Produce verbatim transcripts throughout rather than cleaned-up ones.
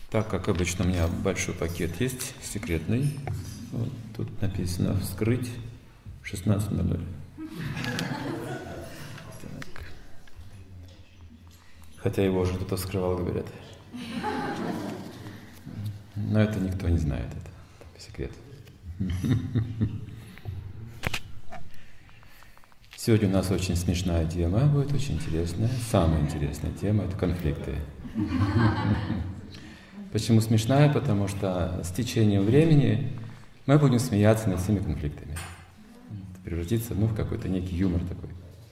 Так, как обычно, у меня большой пакет есть, секретный. Вот, тут написано «Вскрыть шестнадцать ноль ноль». Так. Хотя его уже кто-то вскрывал, говорят. Но это никто не знает, это секрет. Сегодня у нас очень смешная тема будет, очень интересная. Самая интересная тема – это конфликты. Почему смешная? Потому что с течением времени мы будем смеяться над всеми конфликтами. Это превратится ну, в какой-то некий юмор такой.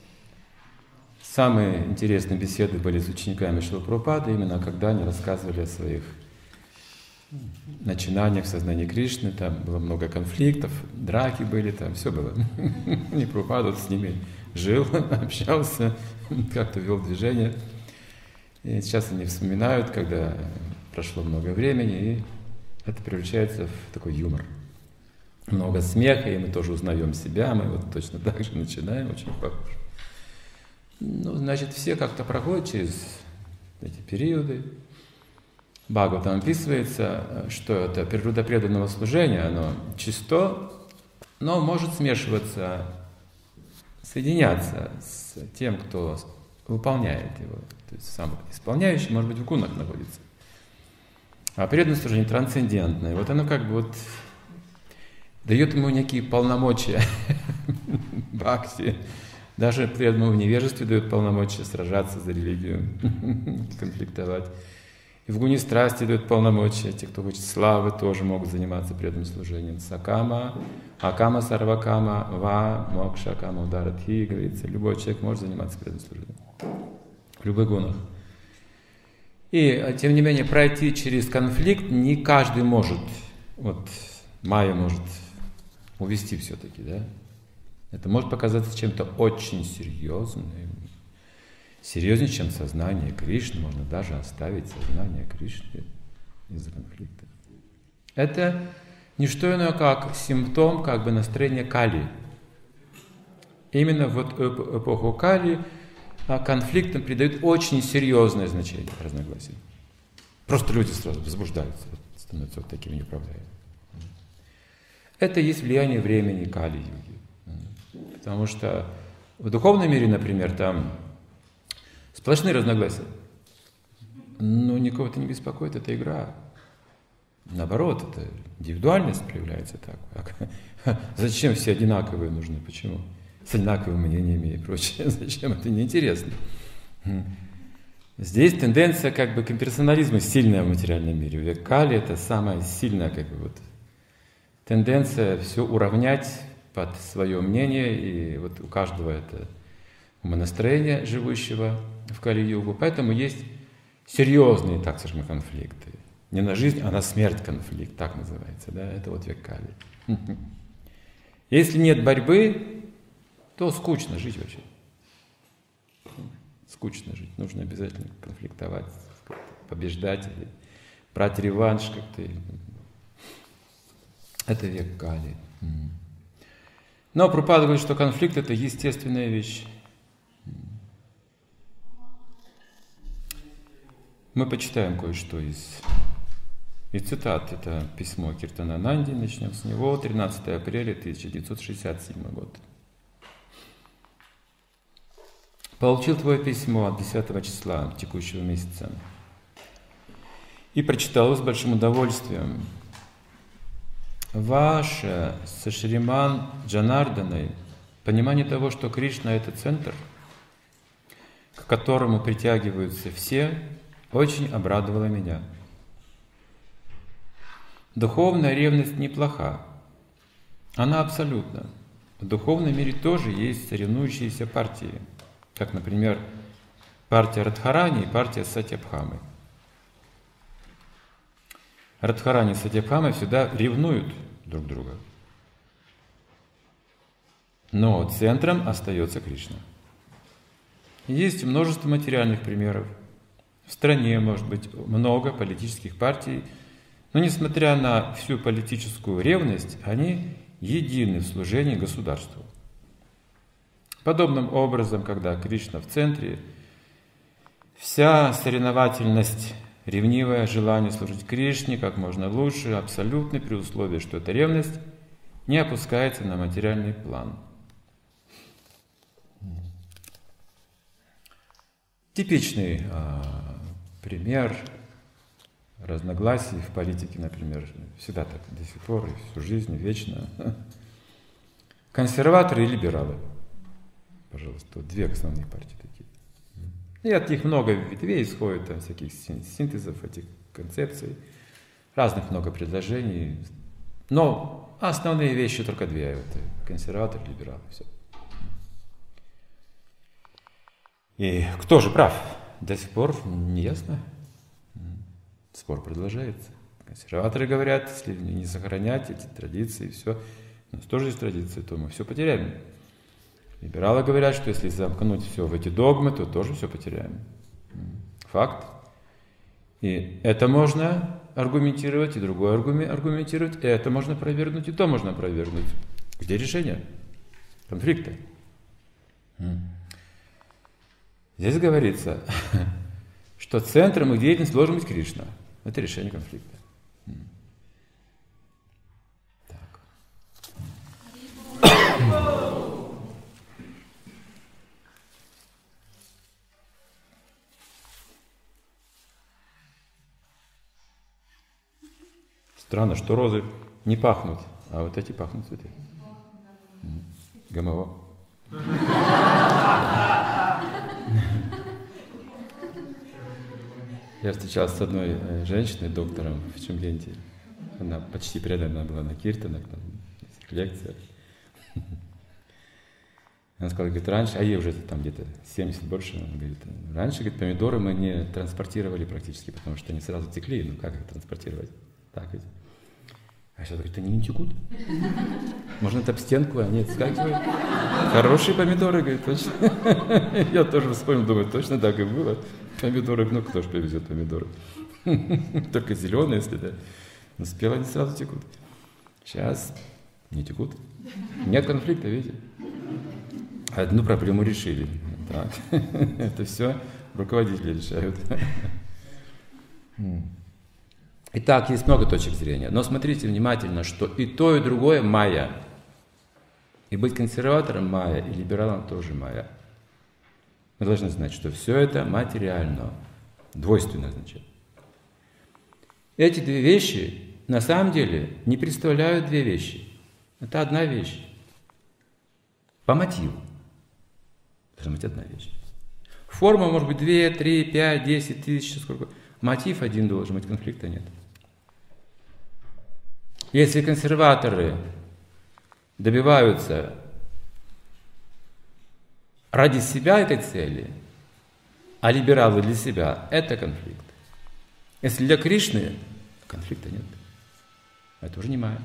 Самые интересные беседы были с учениками Шрилы Прабхупады, именно когда они рассказывали о своих начинаниях в сознании Кришны. Там было много конфликтов, драки были, там все было. И Прабхупада с ними жил, общался, как-то вел движение. И сейчас они вспоминают, когда прошло много времени, и это превращается в такой юмор. Много смеха, и мы тоже узнаем себя, мы вот точно так же начинаем, очень похоже. Ну, значит, все как-то проходят через эти периоды. Бхагаватам описывается, что это природа преданного служения, оно чисто, но может смешиваться, соединяться с тем, кто выполняет его. То есть сам исполняющий, может быть, в гунах находится. А преданное служение трансцендентное. Вот оно как бы вот дает ему некие полномочия бхакти. Даже преданному в невежестве дает полномочия сражаться за религию, конфликтовать. И в гуне страсти дают полномочия. Те, кто хочет славы, тоже могут заниматься преданным служением. Сакама, акама сарвакама, ва, мокша, кама, ударатхи, говорится. Любой человек может заниматься преданным служением. В любых гунах. И, тем не менее, пройти через конфликт не каждый может. Вот майя может увести все-таки, да? Это может показаться чем-то очень серьезным. Серьезнее, чем сознание Кришны. Можно даже оставить сознание Кришны из-за конфликта. Это не что иное, как симптом как бы настроения Кали. Именно в эпоху Кали конфликтам придают очень серьезное значение разногласий. Просто люди сразу возбуждаются, становятся вот такими неуправляемыми. Это есть влияние времени Кали-юги. Потому что в духовном мире, например, там сплошные разногласия. Но никого это не беспокоит, это игра. Наоборот, это индивидуальность проявляется так. Зачем все одинаковые нужны? Почему? С одинаковыми мнениями и прочее. Зачем? Это неинтересно. Здесь тенденция как бы к имперсонализму сильная в материальном мире. Век Кали — это самая сильная как бы вот тенденция все уравнять под свое мнение. И вот у каждого это умонастроение живущего в Кали-югу. Поэтому есть серьезные, так скажем, конфликты. Не на жизнь, а на смерть конфликт, так называется. Да? Это вот век Кали. Если нет борьбы, то скучно жить вообще. Скучно жить. Нужно обязательно конфликтовать, побеждать, или брать реванш как-то. Это век Кали. Но Прабхупада говорит, что конфликт — это естественная вещь. Мы почитаем кое-что из, из цитат. Это письмо Киртанананди, начнем с него, тринадцатого апреля тысяча девятьсот шестьдесят седьмого года. Получил твое письмо десятого числа текущего месяца и прочитал его с большим удовольствием. Ваше со Шриман Джанарданой понимание того, что Кришна — это центр, к которому притягиваются все, очень обрадовало меня. Духовная ревность неплоха. Она абсолютна. В духовном мире тоже есть соревнующиеся партии, как, например, партия Радхарани и партия Сатьябхамы. Радхарани и Сатьябхамы всегда ревнуют друг друга. Но центром остается Кришна. Есть множество материальных примеров. В стране, может быть, много политических партий, но несмотря на всю политическую ревность, они едины в служении государству. Подобным образом, когда Кришна в центре, вся соревновательность ревнивое желание служить Кришне как можно лучше, абсолютно при условии, что эта ревность не опускается на материальный план. Типичный а, пример разногласий в политике, например, всегда так, до сих пор, и всю жизнь, вечно. Консерваторы и либералы. Пожалуйста, вот две основные партии такие. И от них много ветвей исходит, там, всяких синтезов этих концепций, разных много предложений. Но основные вещи только две. Это консерватор, либерал. Все. И кто же прав? До сих пор не ясно. Спор продолжается. Консерваторы говорят, если не сохранять эти традиции, все, у нас тоже есть традиции, то мы все потеряем. Либералы говорят, что если замкнуть все в эти догмы, то тоже все потеряем. Факт. И это можно аргументировать, и другое аргументировать, и это можно опровергнуть, и то можно опровергнуть. Где решение конфликта? Здесь говорится, что центром их деятельности должен быть Кришна. Это решение конфликта. Так. Странно, что розы не пахнут, а вот эти пахнут цветы. ГМО. Я встречался с одной женщиной, доктором в Чимленте. Она почти предана была на киртанах, на лекциях. Она сказала, говорит, раньше, а ей уже там где-то семьдесят больше, она говорит, раньше, говорит, помидоры мы не транспортировали практически, потому что они сразу текли, ну как их транспортировать? Так ведь. А сейчас, говорит, они не текут. Можно это об стенку, они отскакивают. Хорошие помидоры, говорит, точно. Я тоже вспомнил, думаю, точно так и было. Помидоры, ну кто ж привезет помидоры? Только зеленые, если да. Но спелые они сразу текут. Сейчас не текут. Нет конфликта, видите? Одну проблему решили. Так. Это все руководители решают. Итак, есть много точек зрения. Но смотрите внимательно, что и то, и другое майя. И быть консерватором майя, и либералом тоже майя. Мы должны знать, что все это материально, двойственно означает. Эти две вещи на самом деле не представляют две вещи. Это одна вещь. По мотиву. Должна быть одна вещь. Форма может быть две, три, пять, десять тысяч, сколько. Мотив один должен быть, конфликта нет. Если консерваторы добиваются ради себя этой цели, а либералы для себя, это конфликт. Если для Кришны, конфликта нет. Это уже не майя.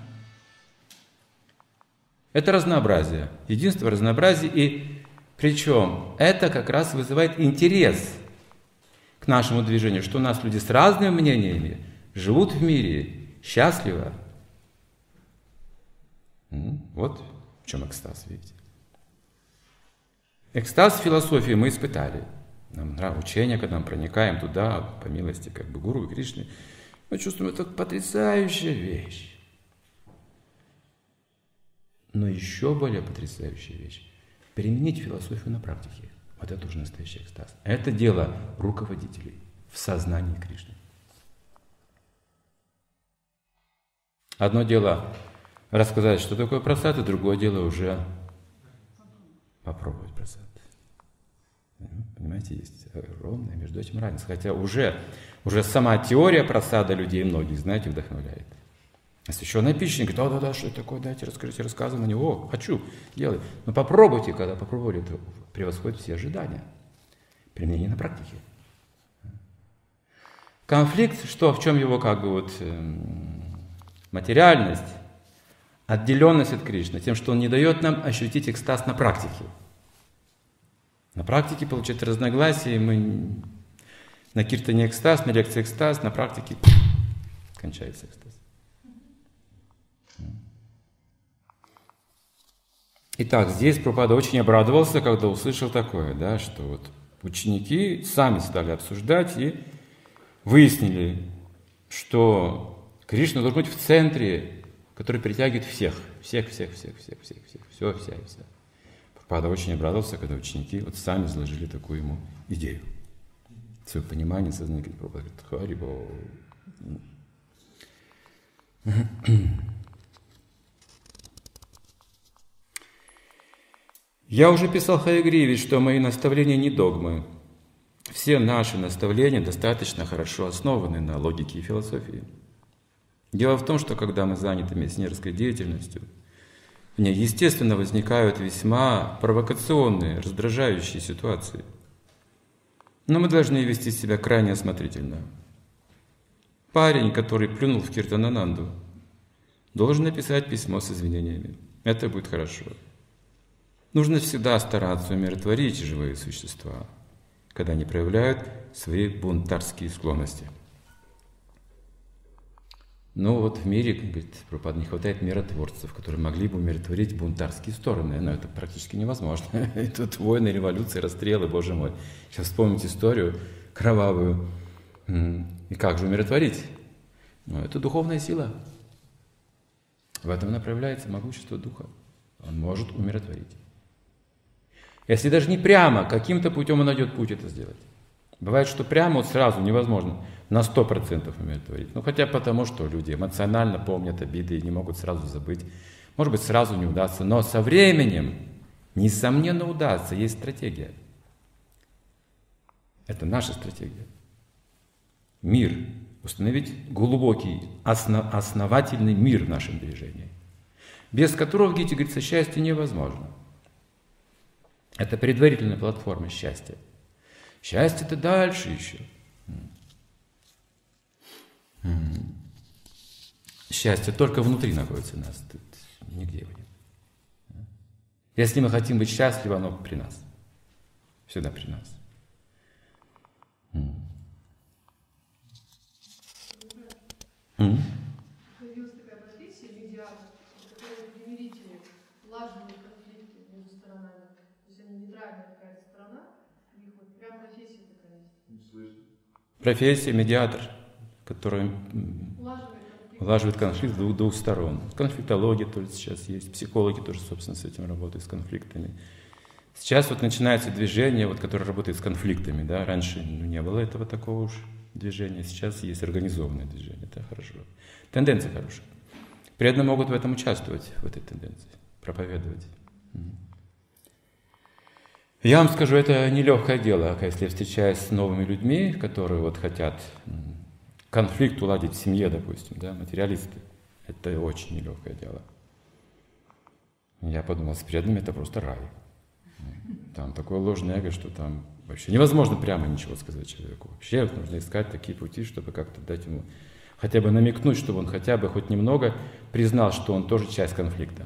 Это разнообразие. Единство, разнообразие. И причем это как раз вызывает интерес к нашему движению, что у нас люди с разными мнениями живут в мире счастливо. Вот в чем экстаз, видите. Экстаз в философии мы испытали. Нам нравится учение, когда мы проникаем туда, по милости как бы гуру и Кришны. Мы чувствуем, это потрясающая вещь. Но еще более потрясающая вещь – применить философию на практике. Вот это уже настоящий экстаз. Это дело руководителей в сознании Кришны. Одно дело рассказать, что такое прасад, и другое дело уже попробовать прасад. Понимаете, есть огромная между этим разница. Хотя уже, уже сама теория прасада людей многих, знаете, вдохновляет. Освященный пищник говорит, да-да-да, что это такое, дайте, расскажите, рассказывай на него, о, хочу, делай. Но попробуйте, когда попробовали, это превосходит все ожидания. Применение на практике. Конфликт, что, в чем его как бы вот материальность, отделенность от Кришны, тем, что он не дает нам ощутить экстаз на практике. На практике получать разногласия, мы на киртане экстаз, на лекции экстаз, на практике кончается экстаз. Итак, здесь Прабхупада очень обрадовался, когда услышал такое, да, что вот ученики сами стали обсуждать и выяснили, что Кришна должен быть в центре, который притягивает всех, всех, всех, всех, всех, всех, всех, все, вся и вся. Прабхупада очень обрадовался, когда ученики вот сами изложили такую ему идею. Свое понимание, сознание. Прабхупада говорит: Харибол. Я уже писал Хаягриве, что мои наставления не догмы. Все наши наставления достаточно хорошо основаны на логике и философии. Дело в том, что когда мы заняты миссионерской деятельностью, в ней, естественно, возникают весьма провокационные, раздражающие ситуации. Но мы должны вести себя крайне осмотрительно. Парень, который плюнул в Киртанананду, должен написать письмо с извинениями. Это будет хорошо. Нужно всегда стараться умиротворить живые существа, когда они проявляют свои бунтарские склонности. Но вот в мире, говорит Прабхупада, не хватает миротворцев, которые могли бы умиротворить бунтарские стороны. Но это практически невозможно. И тут войны, революции, расстрелы, Боже мой. Сейчас вспомните историю кровавую. И как же умиротворить? Ну, это духовная сила. В этом направляется могущество Духа. Он может умиротворить. Если даже не прямо, каким-то путем он найдет путь это сделать. Бывает, что прямо вот сразу невозможно на сто процентов умиротворить. Ну, хотя потому, что люди эмоционально помнят обиды и не могут сразу забыть. Может быть, сразу не удастся, но со временем, несомненно, удастся. Есть стратегия. Это наша стратегия. Мир. Установить глубокий, основ, основательный мир в нашем движении, без которого, в Гите говорится, счастье невозможно. Это предварительная платформа счастья. Счастье-то дальше еще. Счастье только внутри находится у нас, тут нигде его нет. Если мы хотим быть счастливы, оно при нас. Всегда при нас. Появилась такая профессия медиатор, которая примирители, улаживают конфликты между сторонами. То есть они нейтральная какая-то сторона, у них вот прям профессия такая есть. Профессия медиатор, который улаживает конфликт с двух, двух сторон. Конфликтология тоже сейчас есть, психологи тоже, собственно, с этим работают, с конфликтами. Сейчас вот начинается движение, вот, которое работает с конфликтами. Да? Раньше ну, не было этого такого уж движения, сейчас есть организованное движение, это хорошо. Тенденция хорошая. Преданные могут в этом участвовать, в этой тенденции, проповедовать. Я вам скажу, это нелегкое дело, если я встречаюсь с новыми людьми, которые вот хотят конфликт уладить в семье, допустим, да, материалисты. Это очень нелегкое дело. Я подумал, с преданными это просто рай. Там такое ложное эго, что там вообще невозможно прямо ничего сказать человеку. Вообще нужно искать такие пути, чтобы как-то дать ему, хотя бы намекнуть, чтобы он хотя бы хоть немного признал, что он тоже часть конфликта.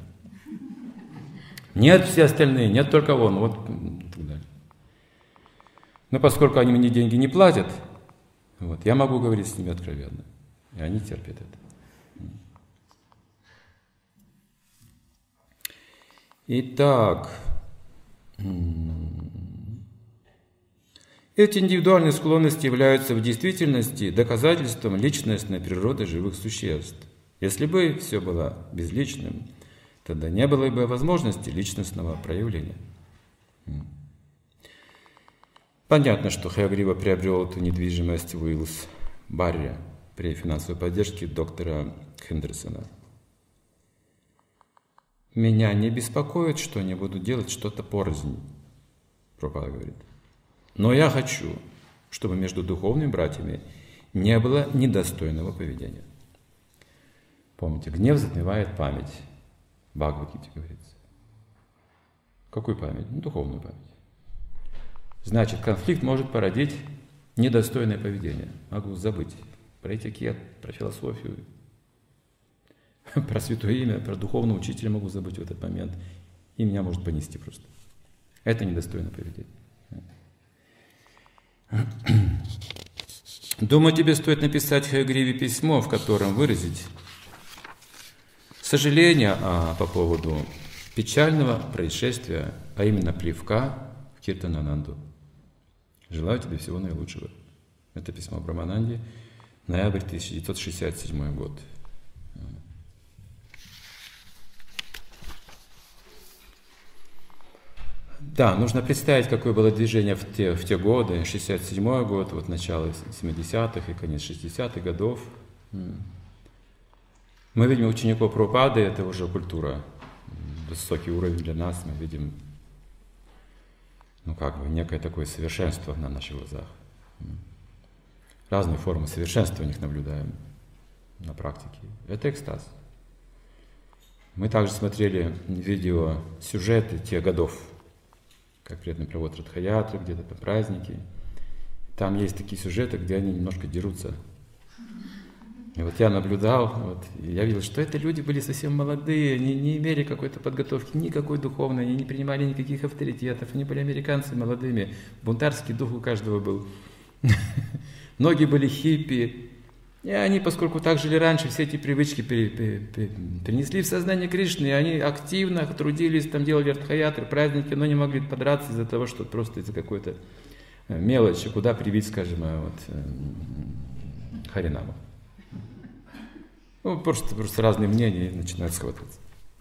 Нет все остальные, нет только он, вот и так далее. Но поскольку они мне деньги не платят, вот, я могу говорить с ними откровенно. И они терпят это. Итак, эти индивидуальные склонности являются в действительности доказательством личностной природы живых существ. Если бы все было безличным, тогда не было бы возможности личностного проявления. Понятно, что Хаягрива приобрел эту недвижимость в Уиллс-Барре при финансовой поддержке доктора Хендерсона. «Меня не беспокоит, что они будут делать что-то порознь», Прабхупада говорит. «Но я хочу, чтобы между духовными братьями не было недостойного поведения». Помните, гнев затмевает память. В Бхагавад-гите говорится. Какую память? Ну, духовную память. Значит, конфликт может породить недостойное поведение. Могу забыть про этикет, про философию, про святое имя, про духовного учителя могу забыть в этот момент. И меня может понести просто. Это недостойное поведение. Думаю, тебе стоит написать Хаягриве письмо, в котором выразить сожаление а, по поводу печального происшествия, а именно плевка в Киртанананду. Желаю тебе всего наилучшего. Это письмо Брамананде, ноябрь тысяча девятьсот шестьдесят седьмой год. Да, нужно представить, какое было движение в те, в те годы, шестьдесят седьмой год, вот начало семидесятых и конец шестидесятых годов. Мы видим учеников Прабхупады, это уже культура, высокий уровень для нас, мы видим, ну как бы, некое такое совершенство на наших глазах. Разные формы совершенства у них наблюдаем на практике. Это экстаз. Мы также смотрели видео, сюжеты тех годов, как преданный провод Радхаятры, где-то там праздники. Там есть такие сюжеты, где они немножко дерутся. И вот я наблюдал, вот, и я видел, что это люди были совсем молодые, они не имели какой-то подготовки, никакой духовной, они не принимали никаких авторитетов, они были американцами молодыми, бунтарский дух у каждого был. Многие были хиппи, и они, поскольку так жили раньше, все эти привычки перенесли в сознание Кришны, и они активно трудились, там делали радхаятры, праздники, но не могли подраться из-за того, что просто из-за какой-то мелочи, куда привить, скажем, вот, Харинаму. Ну, просто, просто разные мнения начинают схватываться.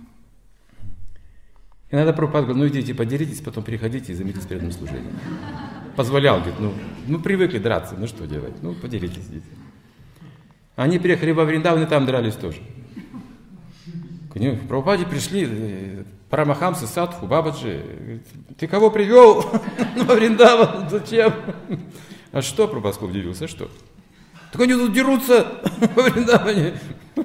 Иногда Прабхупада говорит, ну идите, поделитесь, потом приходите и займитесь преданным служением. Позволял, говорит, ну, ну привыкли драться, ну что делать, ну поделитесь, идите. Они приехали во Вриндаван и там дрались тоже. К ним в Прабхупаде пришли Парамахамса, Садху, Бабаджи. Говорит, ты кого привел во Вриндаван? Зачем? А что, Прабхупада удивился, а что? Так они тут дерутся во Вриндаване.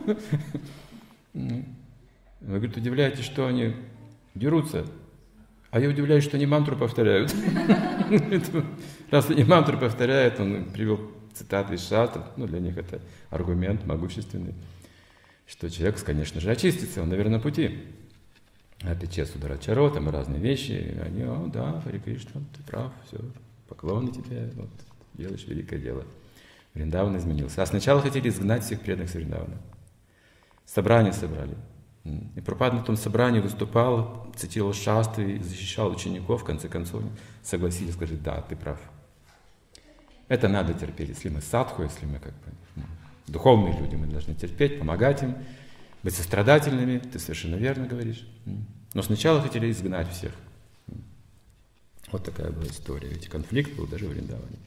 Вы, говорит, удивляетесь, что они дерутся, а я удивляюсь, что они мантру повторяют. Раз они мантру повторяют, он привел цитаты из шастров, ну для них это аргумент могущественный, что человек, конечно же, очистится, он, наверное, на пути. Опять честно, Сударачаро, там разные вещи, они, о, да, Харе Кришна, ты прав, все, поклоны тебе, вот, делаешь великое дело. Вриндаван изменился. А сначала хотели изгнать всех преданных с Вриндавана. Собрание собрали. И Прабхупада на том собрании выступал, цитировал шастры, защищал учеников, в конце концов согласились, сказали, да, ты прав. Это надо терпеть, если мы садху, если мы как бы ну, духовные люди, мы должны терпеть, помогать им, быть сострадательными, ты совершенно верно говоришь. Но сначала хотели изгнать всех. Вот такая была история. Ведь конфликт был даже в Вриндаване.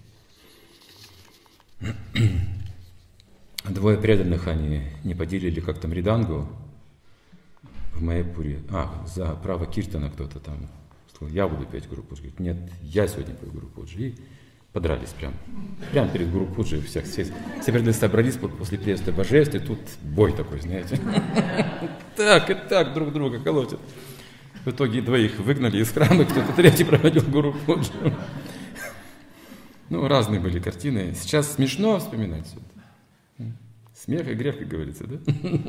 Двое преданных, они не поделили как-то мридангу в Майяпуре. А, за право киртана кто-то там сказал, я буду петь Гуру Пуджи. Говорит, нет, я сегодня пою Гуру Пуджи. И подрались прям. Прям перед Гуру Пуджи. Всех, все, все преданные собрались после приветствия божеств, и тут бой такой, знаете. Так и так друг друга колотят. В итоге двоих выгнали из храма, кто-то третий проводил Гуру Пуджи. Ну, разные были картины. Сейчас смешно вспоминать все это. Смех и грех, как говорится, да?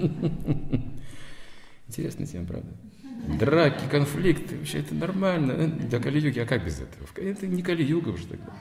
Интересная тема, правда? Драки, конфликты, вообще это нормально. Для Кали-юги, а как без этого? Это не Кали-юга уже тогда.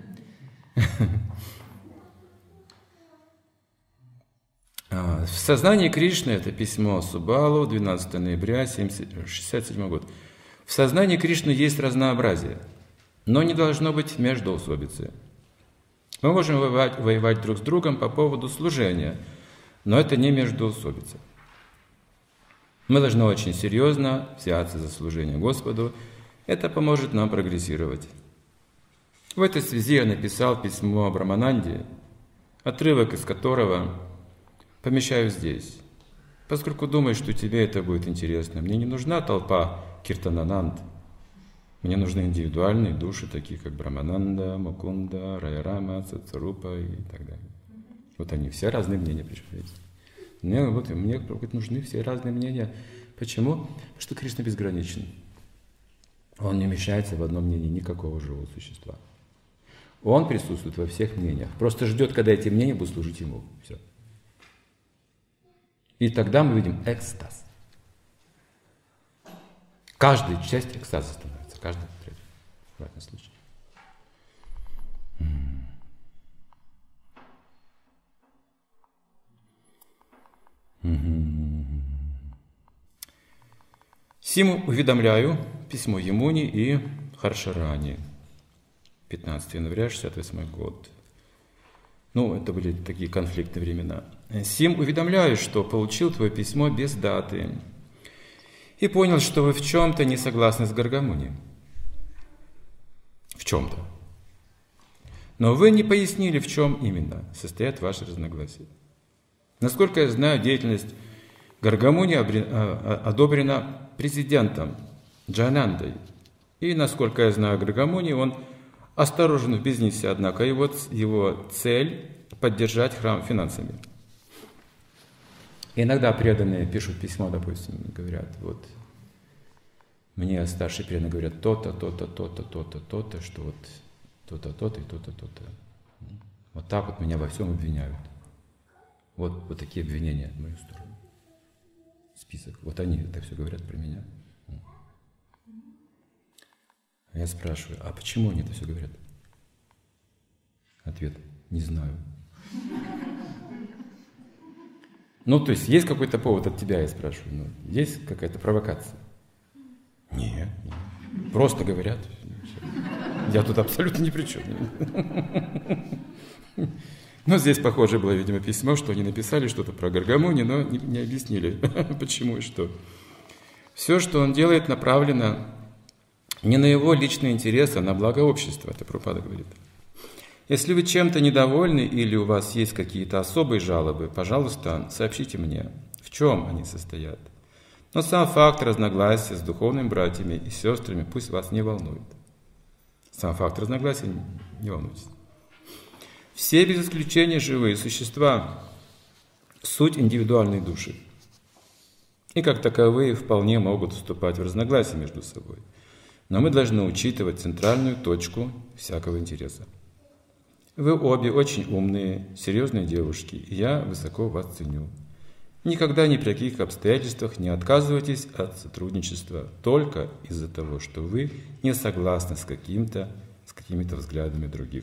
В сознании Кришны, это письмо Субалу, двенадцатого ноября шестьдесят седьмой год. В сознании Кришны есть разнообразие, но не должно быть междоусобицы. Мы можем воевать, воевать друг с другом по поводу служения, но это не междоусобица. Мы должны очень серьезно взяться за служение Господу. Это поможет нам прогрессировать. В этой связи я написал письмо Брамананде, отрывок из которого помещаю здесь, поскольку думаю, что тебе это будет интересно. Мне не нужна толпа киртанананд. Мне нужны индивидуальные души, такие как Брамананда, Мукунда, Райарама, Цацарупа и так далее. Вот они, все разные мнения пришли. Мне, вот, мне нужны все разные мнения. Почему? Потому что Кришна безграничен. Он не вмещается в одно мнение никакого живого существа. Он присутствует во всех мнениях. Просто ждет, когда эти мнения будут служить ему. Все. И тогда мы видим экстаз. Каждая часть экстаза становится. Каждый третий. В этом случае. Сим уведомляю письмо Ямуни и Харшарани. пятнадцатого января шестьдесят восьмой год. Ну, это были такие конфликтные времена. «Сим уведомляю, что получил твое письмо без даты и понял, что вы в чем-то не согласны с Гаргамуни». В чем-то. Но вы не пояснили, в чем именно состоят ваши разногласия. Насколько я знаю, деятельность Гаргамуни одобрена президентом Джайанандой. И, насколько я знаю Гаргамуни, он осторожен в бизнесе, однако его, его цель – поддержать храм финансами. И иногда преданные пишут письмо, допустим, говорят, вот, мне старшие преданные говорят то-то, то-то, то-то, то-то, то-то, что вот то-то, то-то и то-то, то-то. Вот так вот меня во всем обвиняют. Вот, вот такие обвинения в мою сторону. Список. Вот они это все говорят про меня. А я спрашиваю, а почему они это все говорят? Ответ: не знаю. Ну, то есть, есть какой-то повод от тебя, я спрашиваю. Ну, есть какая-то провокация? Нет, нет. Просто говорят. Я тут абсолютно ни при чем. Но здесь похоже было, видимо, письмо, что они написали что-то про Гаргамуни, но не, не объяснили, почему и что. Все, что он делает, направлено не на его личные интересы, а на благо общества, это Прабхупада говорит. Если вы чем-то недовольны или у вас есть какие-то особые жалобы, пожалуйста, сообщите мне, в чем они состоят. Но сам факт разногласия с духовными братьями и сестрами пусть вас не волнует. Сам факт разногласия, не волнуйтесь. Все без исключения живые существа – суть индивидуальной души. И как таковые вполне могут вступать в разногласия между собой. Но мы должны учитывать центральную точку всякого интереса. Вы обе очень умные, серьезные девушки, и я высоко вас ценю. Никогда ни при каких обстоятельствах не отказывайтесь от сотрудничества только из-за того, что вы не согласны с, каким-то, с какими-то взглядами других.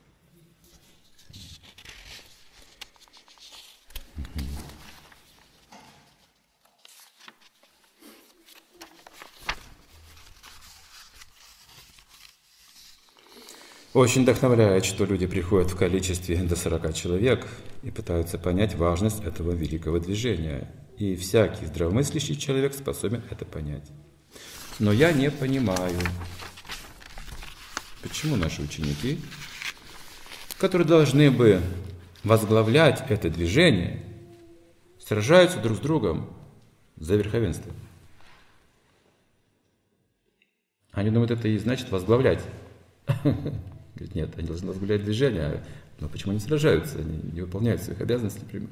Очень вдохновляет, что люди приходят в количестве до сорока человек и пытаются понять важность этого великого движения. И всякий здравомыслящий человек способен это понять. Но я не понимаю, почему наши ученики, которые должны бы возглавлять это движение, сражаются друг с другом за верховенство. Они думают, это и значит возглавлять. Говорит, нет, они должны возглавлять движение, но почему они сражаются, они не выполняют своих обязанностей, например.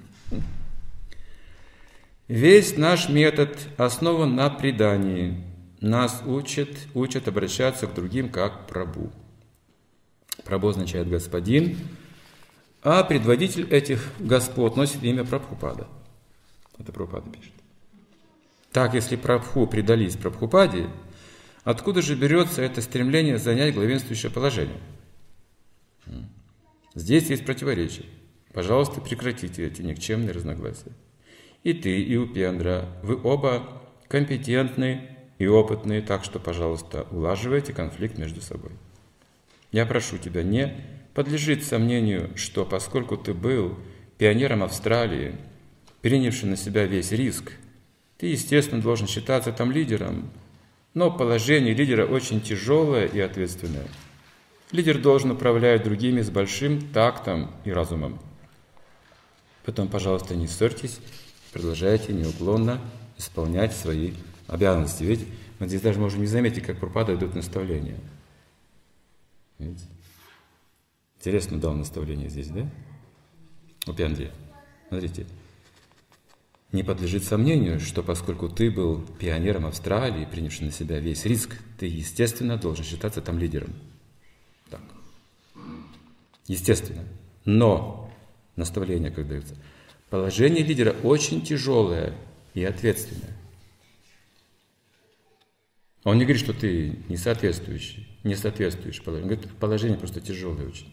Весь наш метод основан на предании. Нас учат, учат обращаться к другим как Прабху. Прабху означает господин, а предводитель этих господ носит имя Прабхупада. Это Прабхупада пишет. Так, если Прабху предались Прабхупаде, откуда же берется это стремление занять главенствующее положение? Здесь есть противоречие. Пожалуйста, прекратите эти никчемные разногласия. И ты, и Упендра, вы оба компетентны и опытные, так что, пожалуйста, улаживайте конфликт между собой. Я прошу тебя, не подлежит сомнению, что поскольку ты был пионером Австралии, принявшим на себя весь риск, ты, естественно, должен считаться там лидером, но положение лидера очень тяжелое и ответственное. Лидер должен управлять другими с большим тактом и разумом. Потом, пожалуйста, не ссорьтесь, продолжайте неуклонно исполнять свои обязанности. Ведь мы здесь даже можем не заметить, как Прабхупада дает наставления. Видите? Интересно дал наставление здесь, да? У Пендри. Смотрите. Не подлежит сомнению, что поскольку ты был пионером Австралии, принявшим на себя весь риск, ты, естественно, должен считаться там лидером. Так. Естественно. Но, наставление как дается, положение лидера очень тяжелое и ответственное. Он не говорит, что ты не соответствующий, не соответствуешь положению. Он говорит, положение просто тяжелое очень.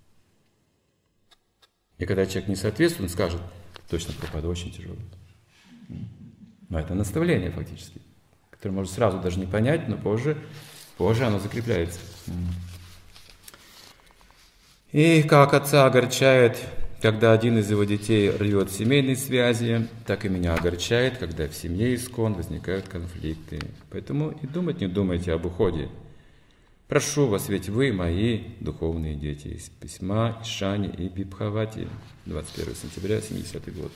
И когда человек не соответствует, он скажет, точно, Прабхупада очень тяжелый. Но это наставление фактически, которое можно сразу даже не понять, но позже, позже оно закрепляется. И как отца огорчает когда один из его детей рвет семейные связи, так и меня огорчает, когда в семье Искон возникают конфликты. Поэтому и думать не думайте об уходе. Прошу вас, ведь вы мои духовные дети. Из письма Ишани и Бибхавати, двадцать первого сентября, семидесятый год.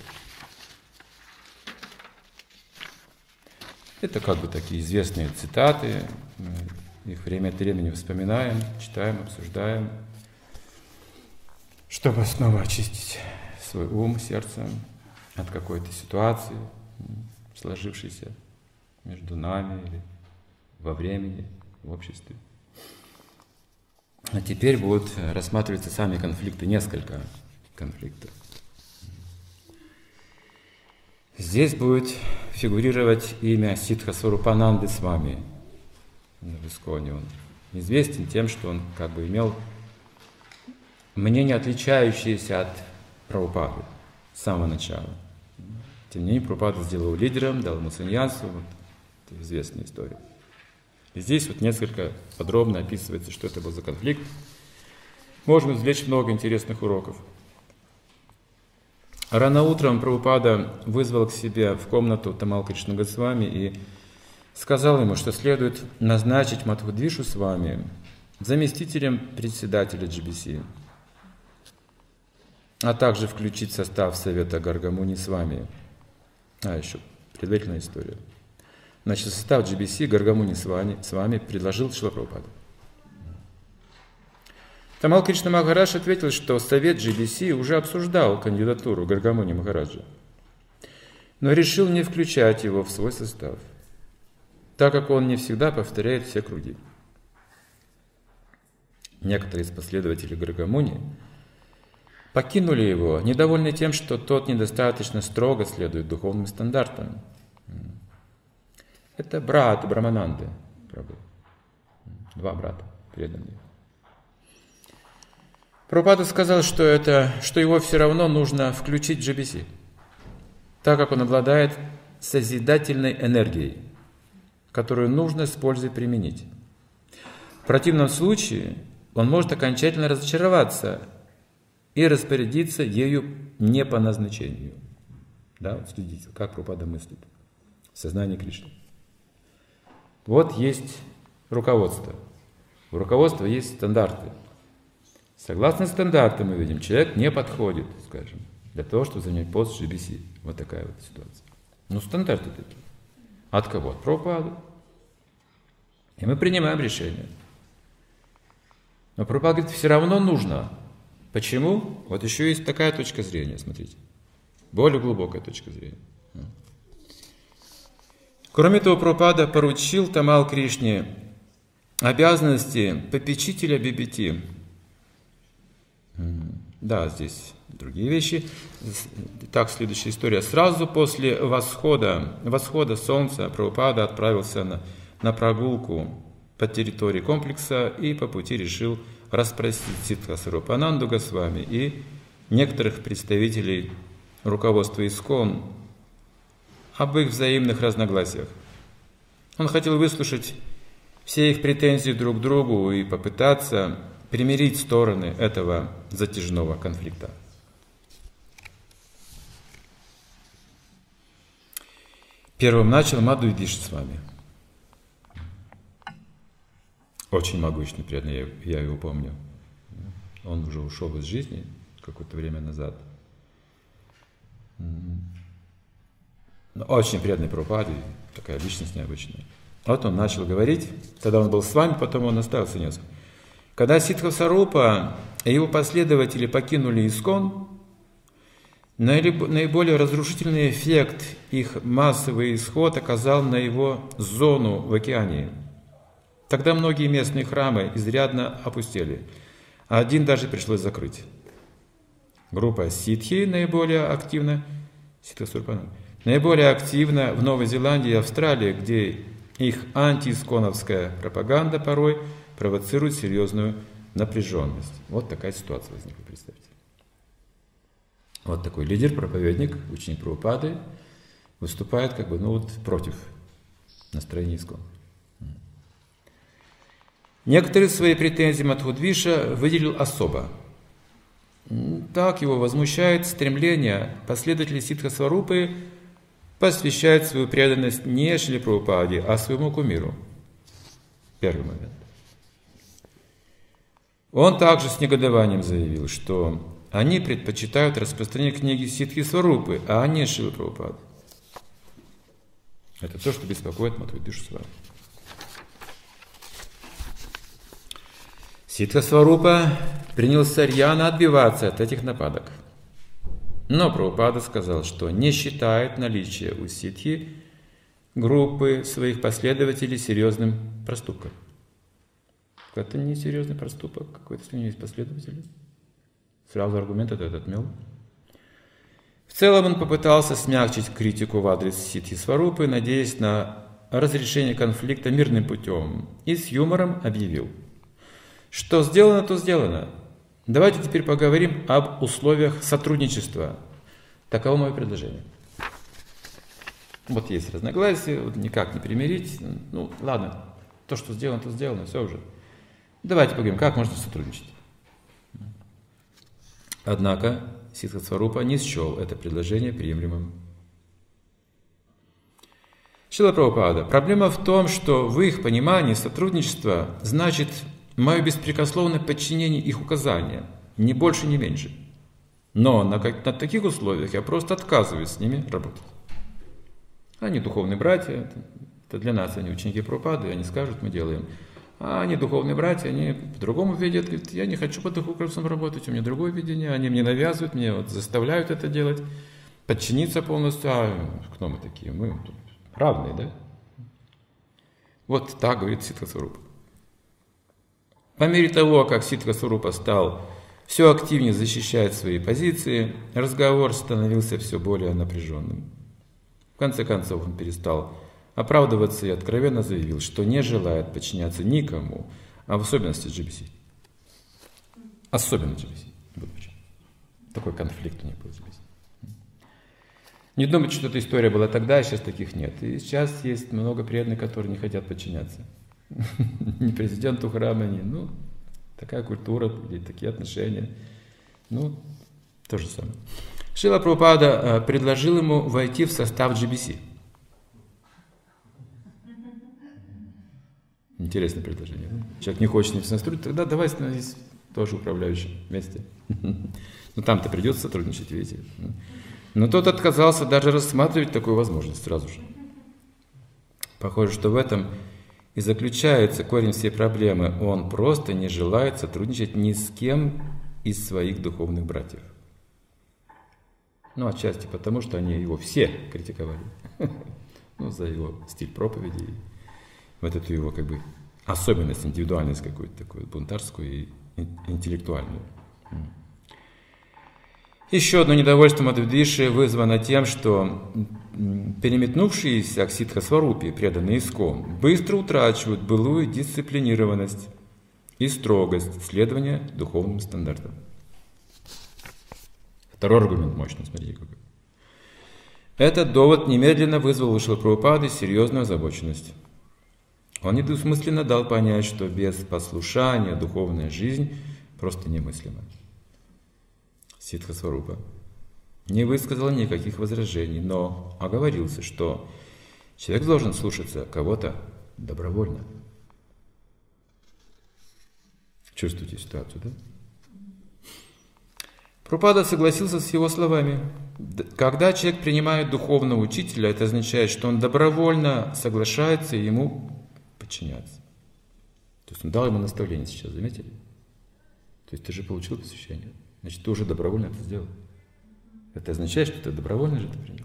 Это как бы такие известные цитаты. Мы их время от времени вспоминаем, читаем, обсуждаем, чтобы снова очистить свой ум, сердце от какой-то ситуации, сложившейся между нами или во времени, в обществе. А теперь будут рассматриваться сами конфликты, несколько конфликтов. Здесь будет фигурировать имя Сиддхасварупананды с вами в Исконе. Он известен тем, что он как бы имел мнение, отличающееся от Прабхупады с самого начала. Тем не менее, Прабхупада сделал лидером, дал ему саньясу. Вот, это известная история. И здесь вот несколько подробно описывается, что это был за конфликт. Можем извлечь много интересных уроков. Рано утром Прабхупада вызвал к себе в комнату Тамал Кришна Госвами и сказал ему, что следует назначить Мадхудвишу с вами заместителем председателя джи би си, а также включить в состав совета Гаргамуни с вами. А, еще предварительная история. Значит, состав джи би си Гаргамуни с вами, с вами предложил Шрила Прабхупада. Тамал Кришна Махарадж ответил, что совет джи би си уже обсуждал кандидатуру Гаргамуни Махараджа, но решил не включать его в свой состав, так как он не всегда повторяет все круги. Некоторые из последователей Гаргамуни покинули его, недовольны тем, что тот недостаточно строго следует духовным стандартам. Это брат Брамананды, Прабху. Два брата преданные. Прабхупада сказал, что, это, что его все равно нужно включить в джи би си, так как он обладает созидательной энергией, которую нужно с пользой применить. В противном случае он может окончательно разочароваться и распорядиться ею не по назначению. Да, вот следите, как Прабхупада мыслит в сознании Кришны. Вот есть руководство. У руководства есть стандарты. Согласно стандартам мы видим, человек не подходит, скажем, для того, чтобы занять пост в джи би си. Вот такая вот ситуация. Ну, стандарты такие. От кого? От Прабхупады. И мы принимаем решение. Но Прабхупада говорит, все равно нужно. Почему? Вот еще есть такая точка зрения, смотрите. Более глубокая точка зрения. Кроме того, Прабхупада поручил Тамал Кришне обязанности попечителя би би ти. Да, здесь другие вещи. Так, следующая история. Сразу после восхода, восхода солнца Прабхупада отправился на, на прогулку по территории комплекса и по пути решил расспросить Сиддхасварупананду Госвами и некоторых представителей руководства Искон об их взаимных разногласиях. Он хотел выслушать все их претензии друг к другу и попытаться примирить стороны этого затяжного конфликта. Первым начал Мадхудвиша с вами. Очень могущественный преданный, я, я его помню. Он уже ушел из жизни какое-то время назад. Очень преданный Прабхупаде, такая личность необычная. Вот он начал говорить, тогда он был с вами, потом он остался несколько. Когда Сиддхасварупа и его последователи покинули Искон, наиболее разрушительный эффект их массовый исход оказал на его зону в океане. Тогда многие местные храмы изрядно опустели, а один даже пришлось закрыть. Группа ситхи наиболее активна, наиболее активна в Новой Зеландии и Австралии, где их антиисконовская пропаганда порой провоцирует серьезную напряженность. Вот такая ситуация возникла, представьте. Вот такой лидер, проповедник, ученик Прабхупады выступает как бы, ну вот, против настроения Искон. Некоторые свои претензии Мадхудвиша выделил особо. так его возмущает стремление последователей Сиддхасварупы посвящать свою преданность не Шриле Прабхупаде, а своему кумиру. Первый момент. Он также с негодованием заявил, что они предпочитают распространение книги Сиддхасварупы, а не Шрилы Прабхупады. Это то, что беспокоит Мадхвайду с вами. Сиддхасварупа принялся рьяно отбиваться от этих нападок. Но Прабхупада сказал, что не считает наличие у ситхи группы своих последователей серьезным проступком. Это не серьезный проступок, какой-то с ним есть последователи. Сразу аргумент этот отмел. В целом он попытался смягчить критику в адрес Сиддхасварупы, надеясь на разрешение конфликта мирным путем, и с юмором объявил: что сделано, то сделано. Давайте теперь поговорим об условиях сотрудничества. Таково мое предложение. Вот есть разногласия, вот никак не примирить. Ну, ладно, то, что сделано, то сделано, все уже. Давайте поговорим, как можно сотрудничать. Однако Сиддхасварупа не счел это предложение приемлемым. Шрила Прабхупада, проблема в том, что в их понимании сотрудничество значит мое беспрекословное подчинение их указаниям, ни больше, ни меньше. Но на, как, на таких условиях я просто отказываюсь с ними работать. Они духовные братья, это, это для нас, они ученики Прабхупады, они скажут, мы делаем. А они духовные братья, они по-другому видят, говорят, я не хочу по такому курсам работать, у меня другое видение, они мне навязывают, мне вот заставляют это делать, подчиниться полностью. А кто мы такие? Мы равные, да? Вот так говорит Сиддхасварупа. По мере того, как Сиддхасварупа стал все активнее защищать свои позиции, разговор становился все более напряженным. В конце концов он перестал оправдываться и откровенно заявил, что не желает подчиняться никому, а в особенности джи би си. Особенно джи би си. Вот почему. Такой конфликт у них был с джи би си. Не думайте, что эта история была тогда, а сейчас таких нет. И сейчас есть много преданных, которые не хотят подчиняться. Ни президенту храма, ни, ну, такая культура, или такие отношения. Ну, то же самое. Шрила Прабхупада предложил ему войти в состав джи би си. Интересное предложение. Да? Человек не хочет не настроить, тогда давай становись тоже управляющим вместе. Но там-то придется сотрудничать, видите. Но тот отказался даже рассматривать такую возможность сразу же. Похоже, что в этом и заключается корень всей проблемы. Он просто не желает сотрудничать ни с кем из своих духовных братьев. Ну, отчасти потому, что они его все критиковали. Ну, за его стиль проповеди, вот эту его как бы особенность, индивидуальность какую-то такую, бунтарскую и интеллектуальную. Еще одно недовольство Мадхвайдиши вызвано тем, что переметнувшиеся к Сиддхасварупе преданные искон быстро утрачивают былую дисциплинированность и строгость следования духовным стандартам. Второй аргумент мощный, смотрите какой. Этот довод немедленно вызвал у Шрилы Прабхупады серьезную озабоченность. Он недвусмысленно дал понять, что без послушания духовная жизнь просто немыслима. Сиддхасварупа не высказал никаких возражений, но оговорился, что человек должен слушаться кого-то добровольно. Чувствуете ситуацию, да? Прабхупада согласился с его словами. Когда человек принимает духовного учителя, это означает, что он добровольно соглашается ему подчиняться. То есть он дал ему наставление сейчас, заметили? То есть ты же получил посвящение. Значит, ты уже добровольно это сделал. Это означает, что ты добровольно же это принял.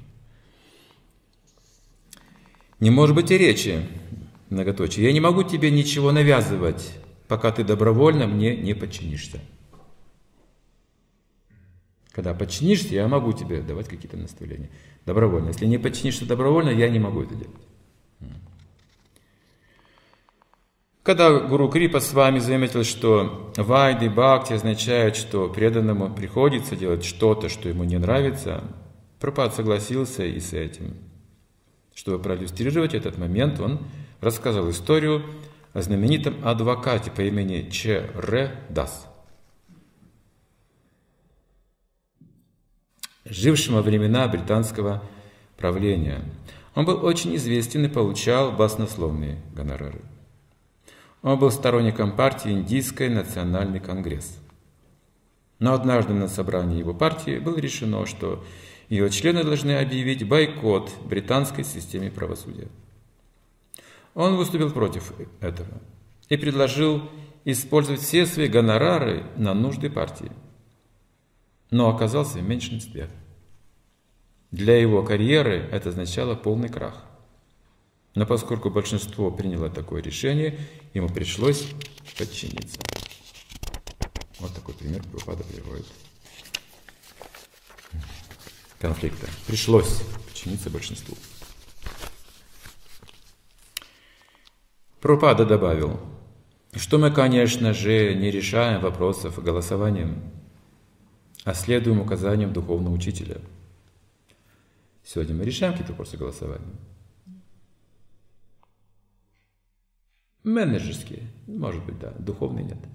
Не может быть и речи, многоточие. Я не могу тебе ничего навязывать, пока ты добровольно мне не подчинишься. Когда подчинишься, я могу тебе давать какие-то наставления. Добровольно. Если не подчинишься добровольно, я не могу это делать. Когда Гуру Крипа с вами заметил, что вайди, бхакти означает, что преданному приходится делать что-то, что ему не нравится, Прабхупада согласился и с этим. Чтобы проиллюстрировать этот момент, он рассказал историю о знаменитом адвокате по имени Ч Р Дас. жившим во времена британского правления. Он был очень известен и получал баснословные гонорары. Он был сторонником партии Индийский национальный конгресс. Но однажды на собрании его партии было решено, что ее члены должны объявить бойкот британской системе правосудия. Он выступил против этого и предложил использовать все свои гонорары на нужды партии, но оказался в меньшинстве. Для его карьеры это означало полный крах. Но поскольку большинство приняло такое решение, ему пришлось подчиниться. Вот такой пример Прабхупада приводит конфликта. Пришлось подчиниться большинству. Прабхупада добавил, что мы, конечно же, не решаем вопросов голосованием, а следуем указаниям духовного учителя. Сегодня мы решаем какие-то вопросы голосования. Менеджерские, может быть, да, духовные нет.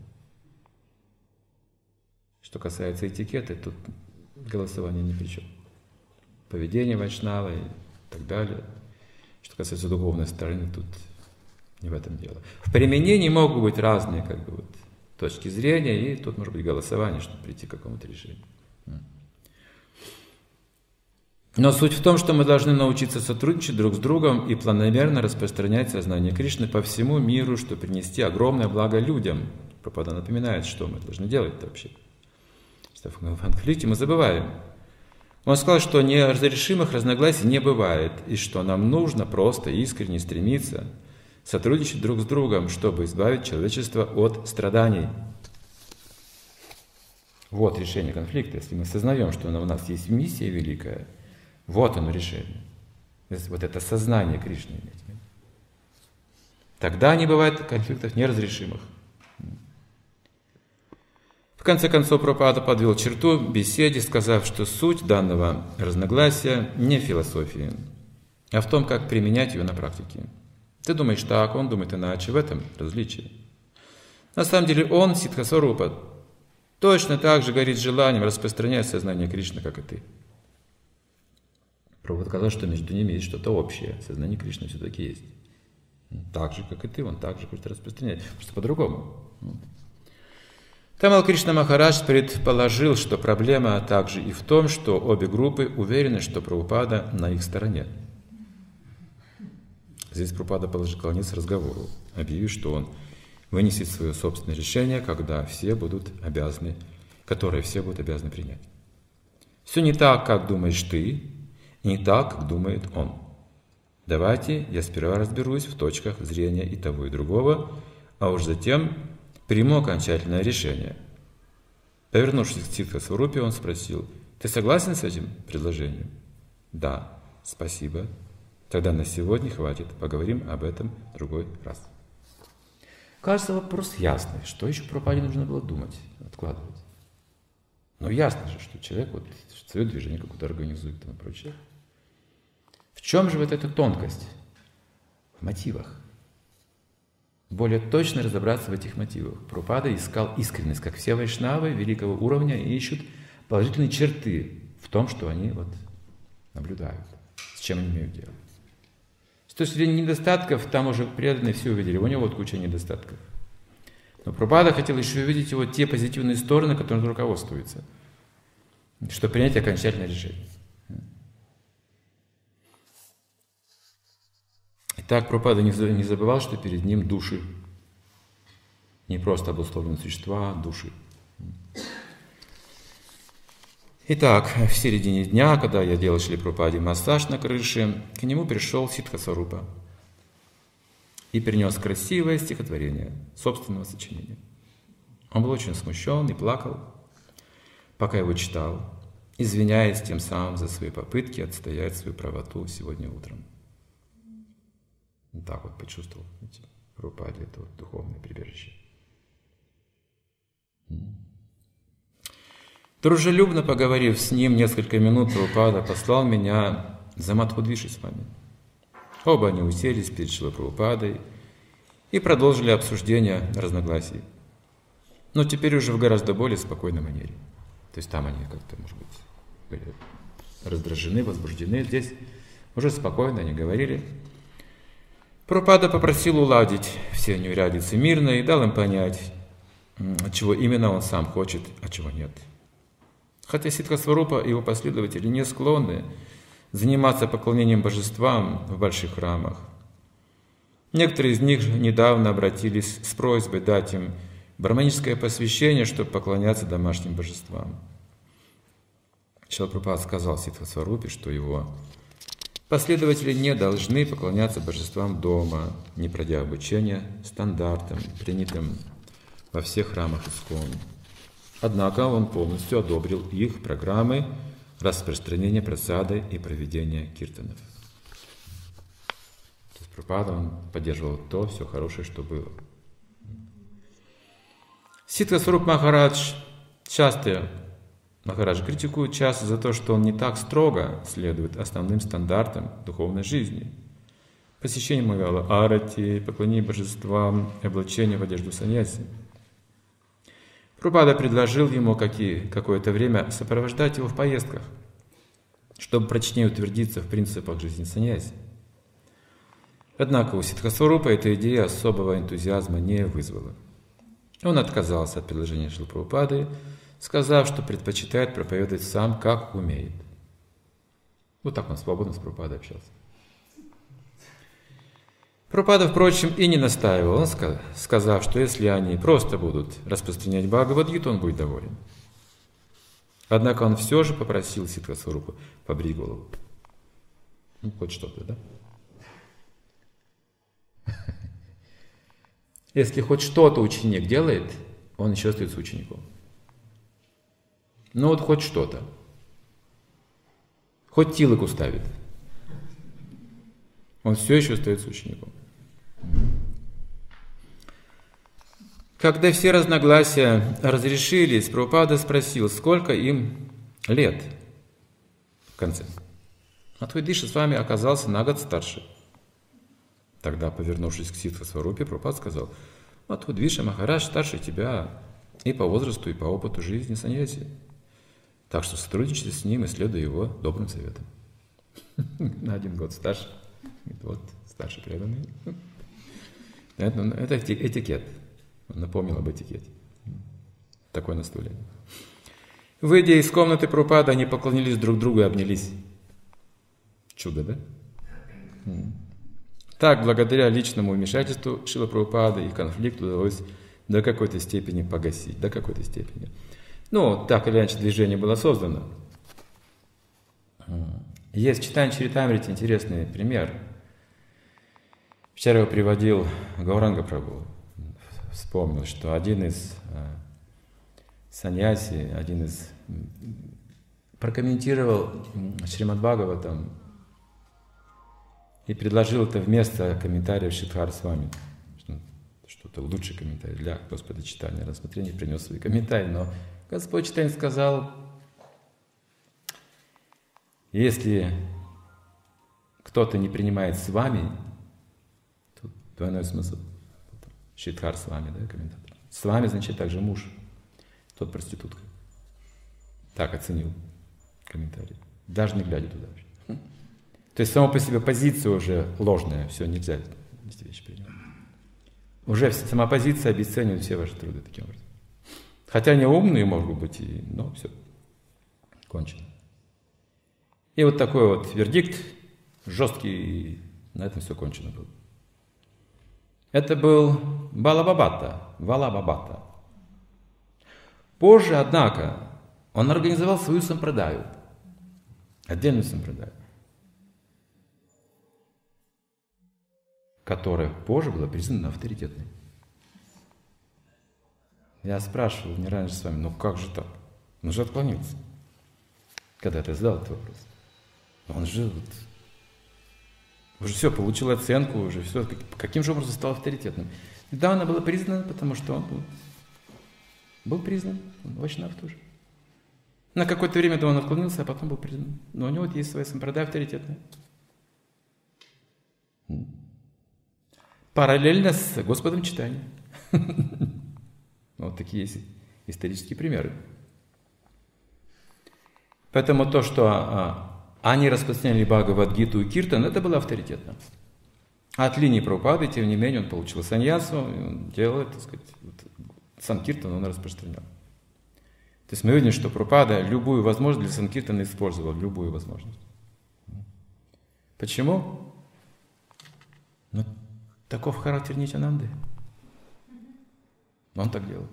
Что касается этикета, тут голосование ни при чем. Поведение вайшнава и так далее. Что касается духовной стороны, тут не в этом дело. В применении могут быть разные как бы, вот, точки зрения, и тут может быть голосование, чтобы прийти к какому-то решению. Но суть в том, что мы должны научиться сотрудничать друг с другом и планомерно распространять сознание Кришны по всему миру, чтобы принести огромное благо людям. Прабхупада напоминает, что мы должны делать вообще. Что в конфликте мы забываем. Он сказал, что неразрешимых разногласий не бывает, и что нам нужно просто искренне стремиться сотрудничать друг с другом, чтобы избавить человечество от страданий. Вот решение конфликта. Если мы осознаем, что у нас есть миссия великая, вот оно решение. Вот это сознание Кришны. Тогда не бывает конфликтов неразрешимых. В конце концов, Прабхупада подвел черту беседе, сказав, что суть данного разногласия не в философии, а в том, как применять ее на практике. Ты думаешь так, он думает иначе, в этом различие. На самом деле он, Сиддхасварупа, точно так же горит желанием распространять сознание Кришны, как и ты. Прабхупада сказал, что между ними есть что-то общее. Сознание Кришны все-таки есть. Так же, как и ты, он так же хочет распространять. Просто по-другому. Тамал Кришна Махарадж предположил, что проблема также и в том, что обе группы уверены, что Прабхупада на их стороне. Здесь Прабхупада положил конец разговору, объявив, что он вынесет свое собственное решение, когда все будут обязаны, которое все будут обязаны принять. Все не так, как думаешь ты, и не так, как думает он. Давайте я сперва разберусь в точках зрения и того, и другого, а уж затем приму окончательное решение. Повернувшись к Сиддхасварупе, он спросил: ты согласен с этим предложением? Да, спасибо. Тогда на сегодня хватит. Поговорим об этом в другой раз. Кажется, вопрос ясный. Что еще Прабхупаде нужно было думать, откладывать? Ну, ясно же, что человек вот свое движение какое-то организует и прочее. В чем же вот эта тонкость? В мотивах. Более точно разобраться в этих мотивах. Прабхупада искал искренность, как все вайшнавы великого уровня, и ищут положительные черты в том, что они вот наблюдают, с чем они имеют дело. С точки зрения недостатков, там уже преданные все увидели, у него вот куча недостатков. Но Прабхупада хотел еще увидеть его те позитивные стороны, которыми он руководствуется, чтобы принять окончательное решение. Итак, Прабхупада не забывал, что перед ним души. Не просто обусловленные существа, а души. Итак, в середине дня, когда я делал Шриле Прабхупаде массаж на крыше, к нему пришел Сиддхасварупа и принес красивое стихотворение собственного сочинения. Он был очень смущен и плакал, пока его читал, извиняясь тем самым за свои попытки отстоять свою правоту сегодня утром. Так вот почувствовал Прабхупаде это вот духовное прибежище. Дружелюбно поговорив с ним несколько минут, Прабхупада послал меня за Мадхудвишей с вами. Оба они уселись перед Шрилой Прабхупадой и продолжили обсуждение разногласий. Но теперь уже в гораздо более спокойной манере. То есть там они как-то, может быть, были раздражены, возбуждены. Здесь уже спокойно они говорили. Прабхупада попросил уладить все неурядицы мирно и дал им понять, чего именно он сам хочет, а чего нет. Хотя Сиддхасварупа и его последователи не склонны заниматься поклонением божествам в больших храмах. Некоторые из них недавно обратились с просьбой дать им брахманическое посвящение, чтобы поклоняться домашним божествам. Шрила Прабхупада сказал Сиддхасварупе, что его последователи не должны поклоняться божествам дома, не пройдя обучение стандартам, принятым во всех храмах ИСККОН. Однако он полностью одобрил их программы распространения прасады и проведения киртанов. То есть Прабхупада он поддерживал то, все хорошее, что было. Сиддхасваруп Махарадж часто Махарадж критикует часто за то, что он не так строго следует основным стандартам духовной жизни. Посещение Мангала Арати, поклонение божествам, облачение в одежду саньяси. Прабхупада предложил ему какое-то время сопровождать его в поездках, чтобы прочнее утвердиться в принципах жизни саньяси. Однако у Сиддхасварупа эта идея особого энтузиазма не вызвала. Он отказался от предложения Шрилы Прабхупады, сказав, что предпочитает проповедовать сам, как умеет. Вот так он свободно с Прабхупадой общался. Прабхупада, впрочем, и не настаивал, он сказав, что если они просто будут распространять Бхагавад-гиту, он будет доволен. Однако он все же попросил Сиддхасварупу побрить голову. Ну, хоть что-то, да? Если хоть что-то ученик делает, он еще остается учеником. Ну вот хоть что-то. Хоть тилоку ставит. Он все еще остается учеником. Когда все разногласия разрешились, Прабхупада спросил, сколько им лет в конце. Адвайта с вами оказался на год старше. Тогда, повернувшись к Сиддхасварупе, Прабхупада сказал, Адвайта Махарадж старше тебя и по возрасту, и по опыту жизни саньяси. Так что сотрудничайте с ним и следуй его добрым советам. На один год старше. Вот, старший преданный. Это, это этикет. Он напомнил об этикете. Такое наставление. Выйдя из комнаты Прабхупады, они поклонились друг другу и обнялись. Чудо, да? Так, благодаря личному вмешательству Шрилы Прабхупады и конфликт удалось до какой-то степени погасить. До какой-то степени. Ну, так или иначе движение было создано. Есть в Чайтанья Чаритамрите интересный пример. Вчера его приводил Гауранга Прабху. Вспомнил, что один из э, саньяси, один из прокомментировал Шримад Бхагаватам и предложил это вместо комментариев Шридхар Свами. Что-то лучший комментарий для Господа Чайтаньи. Рассмотрение принес свои комментарии, но Господь Чайтанья сказал, если кто-то не принимает с вами, тут двойной смысл. Шридхар с вами, да, комментатор. С вами, значит, также муж, тот проститутка. Так оценил комментарий. Даже не глядя туда. То есть само по себе позиция уже ложная, все, нельзя эти вещи принимать. Уже сама позиция обесценивает все ваши труды таким образом. Хотя они умные могут быть, и, но все, кончено. И вот такой вот вердикт, жесткий, и на этом все кончено было. Это был Балабабата, Валабабата. Позже, однако, он организовал свою сампрадаю, отдельную сампрадаю, которая позже была признана авторитетной. Я спрашивал не раньше с вами, ну как же так? Он же отклонился. Когда ты задал этот вопрос. Он же вот, уже все, получил оценку, уже все. Каким же образом стал авторитетным? Да, она была признана, потому что он был, был признан, он вайшнав тоже. На какое-то время он отклонился, а потом был признан. Но у него вот есть своя сампрадая авторитетная. Параллельно с Господом Чайтаньей. Вот такие есть исторические примеры. Поэтому то, что они распространяли Бхагавад-гиту и Киртан, это было авторитетно. От линии Прабхупады, тем не менее, он получил саньясу, и он делал, так сказать, вот, санкиртан он распространял. То есть мы видим, что Прабхупада любую возможность для санкиртана использовал, любую возможность. Почему? Ну, таков характер Нитьянанды. Он так делал.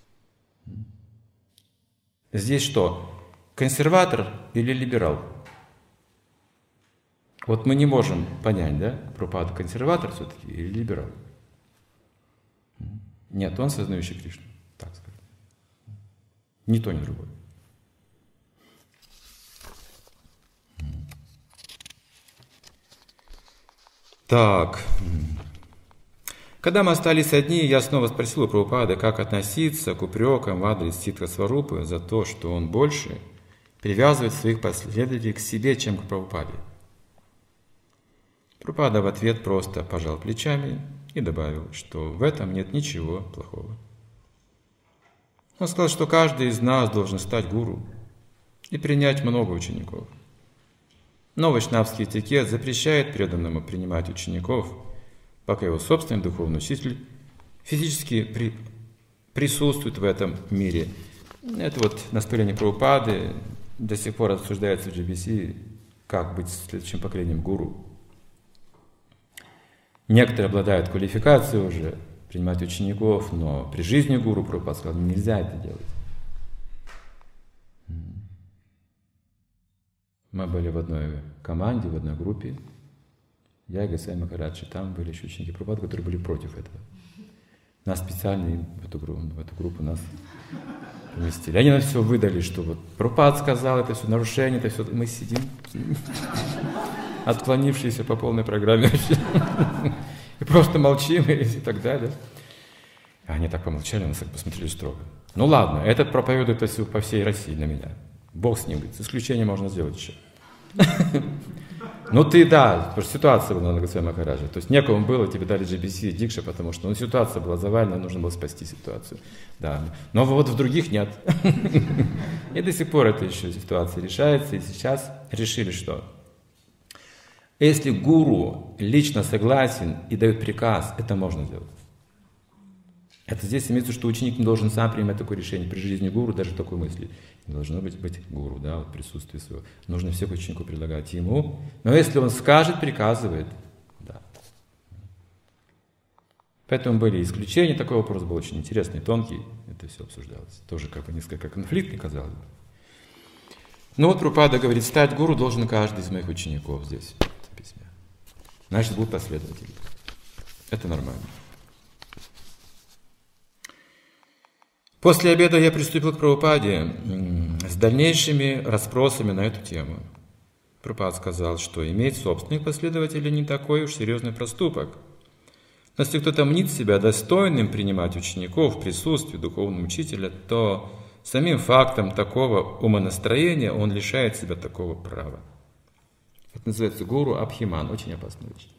Здесь что? Консерватор или либерал? Вот мы не можем понять, да, Прабхупада консерватор все-таки или либерал? Нет, он сознающий Кришну, так сказать. Ни то, ни другое. Так. Когда мы остались одни, я снова спросил у Прабхупады, как относиться к упрекам в адрес Читта-сварупы за то, что он больше привязывает своих последователей к себе, чем к Прабхупаде. Прабхупада в ответ просто пожал плечами и добавил, что в этом нет ничего плохого. Он сказал, что каждый из нас должен стать гуру и принять много учеников. Но вайшнавский этикет запрещает преданному принимать учеников, пока его собственный духовный учитель физически при, присутствует в этом мире. Это вот наставление Прабхупады до сих пор обсуждается в джи би си, как быть следующим поколением гуру. Некоторые обладают квалификацией уже принимать учеников, но при жизни гуру Прабхупада сказал, нельзя это делать. Мы были в одной команде, в одной группе. Я и Госвами Махарадж, там были еще ученики Прабхупады, которые были против этого. Нас специально в эту группу, в эту группу нас поместили. Они нам все выдали, что вот Прабхупада сказал, это все нарушение, это все. Мы сидим, отклонившиеся по полной программе и просто молчим и так далее. А они так помолчали, нас так посмотрели строго. Ну ладно, этот проповедует по всей России на меня. Бог с ним, говорит, исключение можно сделать еще. Ну ты, да, потому что ситуация была на Госвами Махараджа. То есть некому было, тебе дали джи би си и Дикша, потому что ну, ситуация была завалена, нужно было спасти ситуацию. Да. Но вот в других нет. И до сих пор эта еще ситуация решается. И сейчас решили, что если гуру лично согласен и дает приказ, это можно сделать. Это здесь имеется в виду, что ученик не должен сам принимать такое решение. При жизни гуру даже такой мысли не должно быть, быть гуру, да, вот присутствие своего. Нужно всех учеников предлагать ему. Но если он скажет, приказывает, да. Поэтому были исключения. Такой вопрос был очень интересный, тонкий. Это все обсуждалось. Тоже как бы несколько конфликтный, казалось бы. Ну вот Прабхупада говорит, стать гуру должен каждый из моих учеников здесь, в этом письме. Значит, будут последователи. Это нормально. После обеда я приступил к Прабхупаде с дальнейшими расспросами на эту тему. Прабхупада сказал, что иметь собственных последователей не такой уж серьезный проступок. Но если кто-то мнит себя достойным принимать учеников в присутствии духовного учителя, то самим фактом такого умонастроения он лишает себя такого права. Это называется гуру абхиман, очень опасная вещь.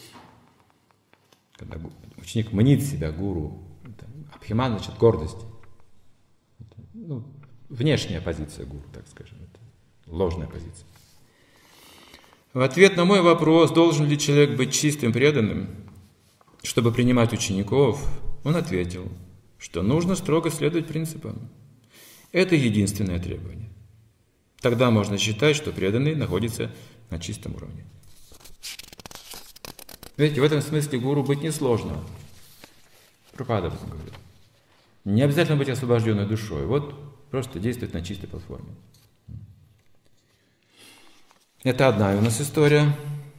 Когда ученик мнит себя гуру, абхиман значит гордость. Ну, внешняя позиция гуру, так скажем, это ложная позиция. В ответ на мой вопрос, должен ли человек быть чистым преданным, чтобы принимать учеников, он ответил, что нужно строго следовать принципам. Это единственное требование. Тогда можно считать, что преданный находится на чистом уровне. Видите, в этом смысле гуру быть несложно. Прабхупада об этом говорит. Не обязательно быть освобожденной душой. Вот просто действовать на чистой платформе. Это одна у нас история.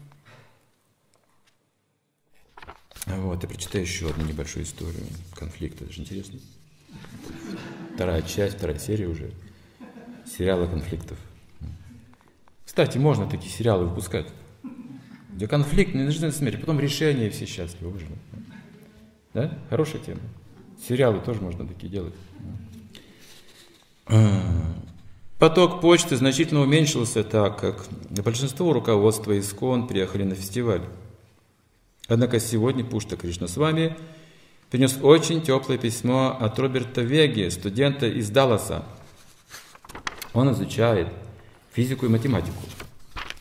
Вот, я прочитаю еще одну небольшую историю конфликта. Это же интересно. Вторая часть, вторая серия уже. Сериалы конфликтов. Кстати, можно такие сериалы выпускать. Где конфликт, неожиданная смерть, потом решение, и все счастливы выживут. Да? Хорошая тема. Сериалы тоже можно такие делать. Поток почты значительно уменьшился, так как большинство руководства ИСККОН приехали на фестиваль. Однако сегодня Пушта Кришнасвами принес очень теплое письмо от Роберта Веги, студента из Далласа. Он изучает физику и математику.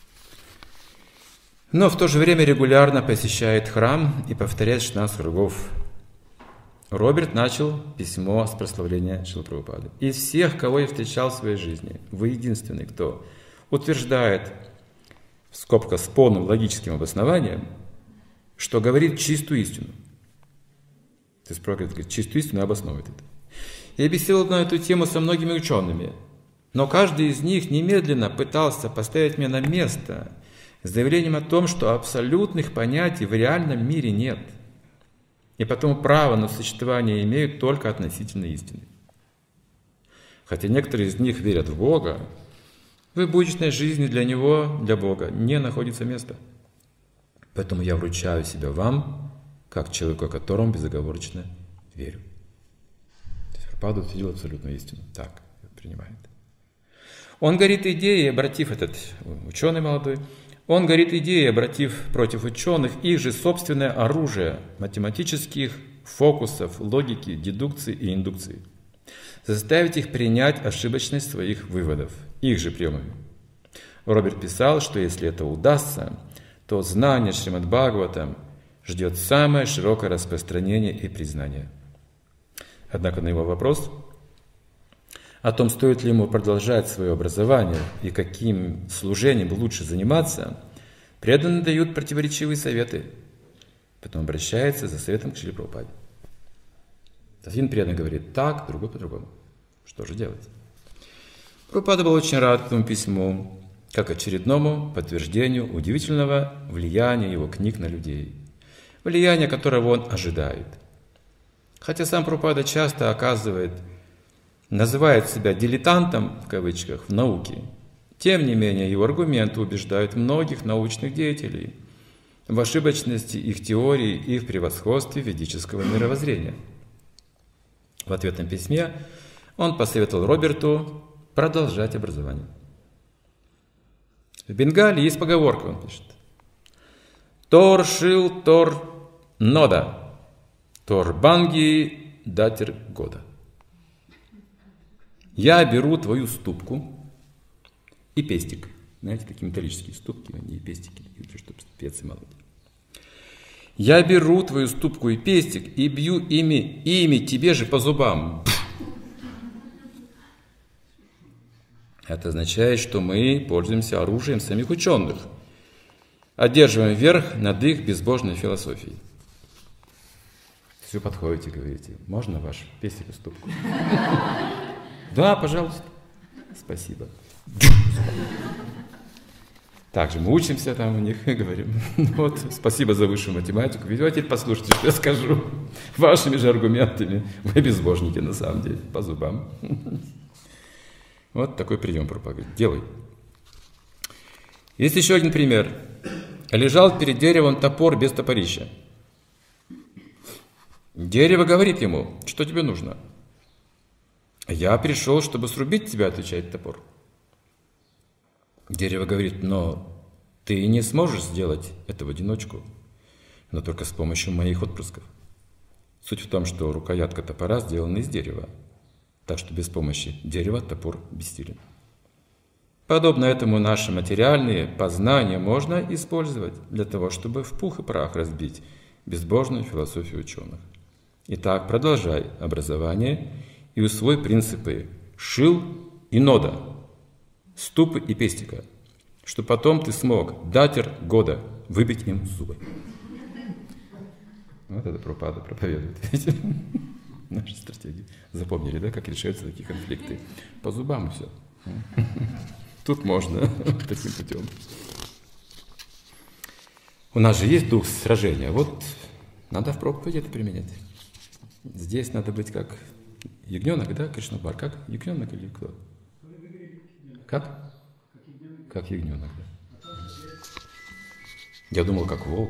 но в то же время регулярно посещает храм и повторяет шестнадцать кругов. Роберт начал письмо с прославления Шрилы Прабхупады. Из всех, кого я встречал в своей жизни, вы единственный, кто утверждает, в скобках с полным логическим обоснованием, что говорит чистую истину. То есть Прабхупада говорит, чистую истину и обосновывает это. Я беседовал на эту тему со многими учеными, но каждый из них немедленно пытался поставить меня на место с заявлением о том, что абсолютных понятий в реальном мире нет. И потому право на существование имеют только относительно истины. Хотя некоторые из них верят в Бога, в будничной жизни для Него, для Бога, не находится места. Поэтому я вручаю себя вам, как человеку, которому безоговорочно верю. То есть Прабхупада утвердил абсолютную истину. Так, принимает. Он горит идеей, обратив этот ученый молодой, он горит идеей, обратив против ученых их же собственное оружие математических фокусов, логики, дедукции и индукции. Заставить их принять ошибочность своих выводов, их же приемами. Роберт писал, что если это удастся, то знание Шримад Бхагаватам ждет самое широкое распространение и признание. Однако на его вопрос о том, стоит ли ему продолжать свое образование и каким служением лучше заниматься, преданные дают противоречивые советы. Потом обращается за советом к Шриле Прабхупаде. Один преданный говорит так, другой по-другому. Что же делать? Прабхупада был очень рад этому письму, как очередному подтверждению удивительного влияния его книг на людей. Влияния, которого он ожидает. Хотя сам Прабхупада часто оказывает называет себя дилетантом, в кавычках, в науке, тем не менее его аргументы убеждают многих научных деятелей в ошибочности их теории и в превосходстве ведического мировоззрения. В ответном письме он посоветовал Роберту продолжать образование. В Бенгалии есть поговорка, он пишет. Тор шил, тор нода, тор банги, датер года. Я беру твою ступку и пестик. Знаете, такие металлические ступки, они и пестики, чтобы специи молоть. Я беру твою ступку и пестик и бью ими, ими тебе же по зубам. Это означает, что мы пользуемся оружием самих ученых, одерживаем верх над их безбожной философией. Все подходите, говорите, можно ваш пестик и ступку? Да, пожалуйста. Спасибо. Также мы учимся там у них и говорим, вот, спасибо за высшую математику. Ведь теперь послушайте, что я скажу. Вашими же аргументами вы безбожники на самом деле, по зубам. Вот такой прием пропаганды. Делай. Есть еще один пример. Лежал перед деревом топор без топорища. Дерево говорит ему, что тебе нужно. Я пришел, чтобы срубить тебя, отвечает топор. Дерево говорит, но ты не сможешь сделать это в одиночку, но только с помощью моих отпрысков. Суть в том, что рукоятка топора сделана из дерева, так что без помощи дерева топор бессилен. Подобно этому наши материальные познания можно использовать для того, чтобы в пух и прах разбить безбожную философию ученых. Итак, продолжай образование и усвой принципы шил и нода, ступы и пестика, что потом ты смог датер года выбить им зубы. Вот это Прабхупада проповедует. Наши стратегии. Запомнили, да, как решаются такие конфликты? По зубам и все. Тут можно таким путем. У нас же есть дух сражения. Вот надо в проповеди это применять. Здесь надо быть как ягненок, да, Кришнапар? Как ягненок или кто? Как? Как ягненок, да. Я думал, как волк.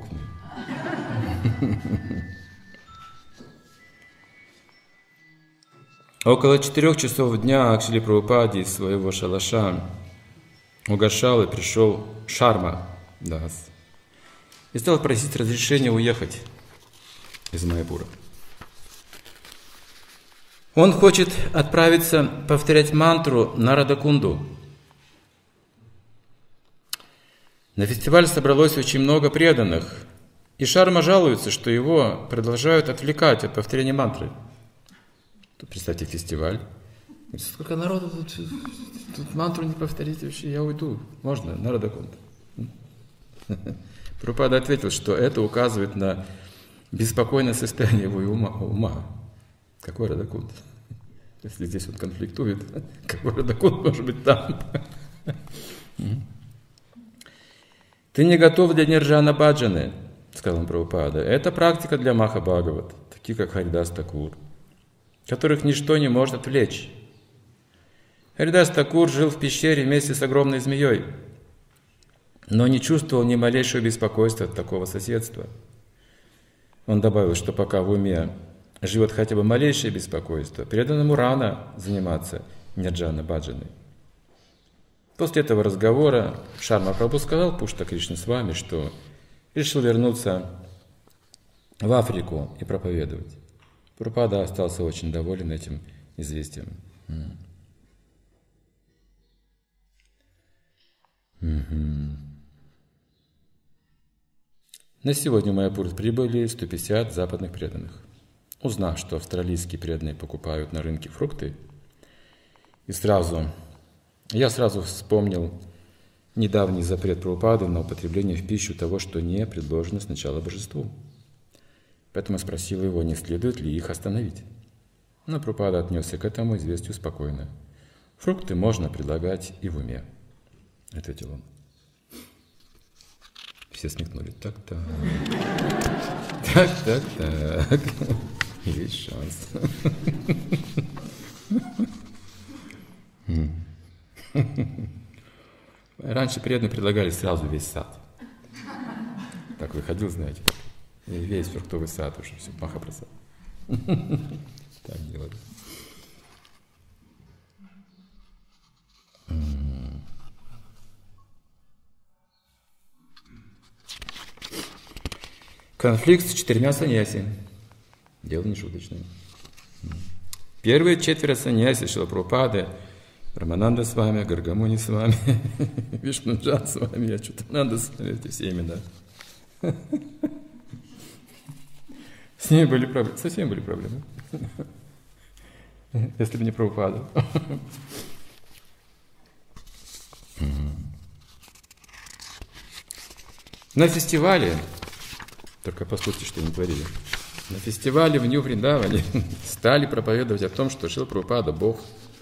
Около четырех часов дня к Шриле Прабхупаде из своего шалаша угошал и пришел Шарма Дас и стал просить разрешения уехать из Майяпура. Он хочет отправиться повторять мантру на Радакунду. На фестиваль собралось очень много преданных, и Шарма жалуется, что его продолжают отвлекать от повторения мантры. Тут, представьте, фестиваль. Сколько народу тут, тут мантру не повторите, вообще я уйду. Можно, на Радакунт. Прабхупада ответил, что это указывает на беспокойное состояние его ума. ума. Какой Радакунт? Если здесь он конфликтует, какой Радакунт может быть там? Ты не готов для нирджана баджаны, сказал Прабхупада. Это практика для Махабхагават, такие как Харидас Такур, которых ничто не может отвлечь. Харидас Такур жил в пещере вместе с огромной змеей, но не чувствовал ни малейшего беспокойства от такого соседства. Он добавил, что пока в уме живет хотя бы малейшее беспокойство, преданному рано заниматься нирджана баджаной. После этого разговора Шарма Прабху сказал Пушта Кришна с вами, что решил вернуться в Африку и проповедовать. Прабхупада остался очень доволен этим известием. Mm-hmm. На сегодня в Майяпур прибыли сто пятьдесят западных преданных. Узнав, что австралийские преданные покупают на рынке фрукты, и сразу, я сразу вспомнил недавний запрет Прабхупады на употребление в пищу того, что не предложено сначала божеству. Поэтому я спросил его, не следует ли их остановить. Но Прабхупада отнесся к этому известию спокойно. Фрукты можно предлагать и в уме, ответил он. Все смекнули. Так-так. Так-так-так. Есть шанс. Раньше преданные предлагали сразу весь сад. Так выходил, знаете, и весь фруктовый сад уже, все, Махапрасад. Так делали. Конфликт с четырьмя саньяси. Дело не шуточное. Первые четверо саньяси Шрила Прабхупады, Рамананда с вами, Гаргамуни с вами, Вишнуджан с вами, Ачутананда с вами, эти все имена. С ними были проблемы, со всеми были проблемы. Если бы не Прабхупада. На фестивале, только послушайте, что они творили. На фестивале в Нью-Вриндаване стали проповедовать о том, что Шрила Прабхупада – Бог.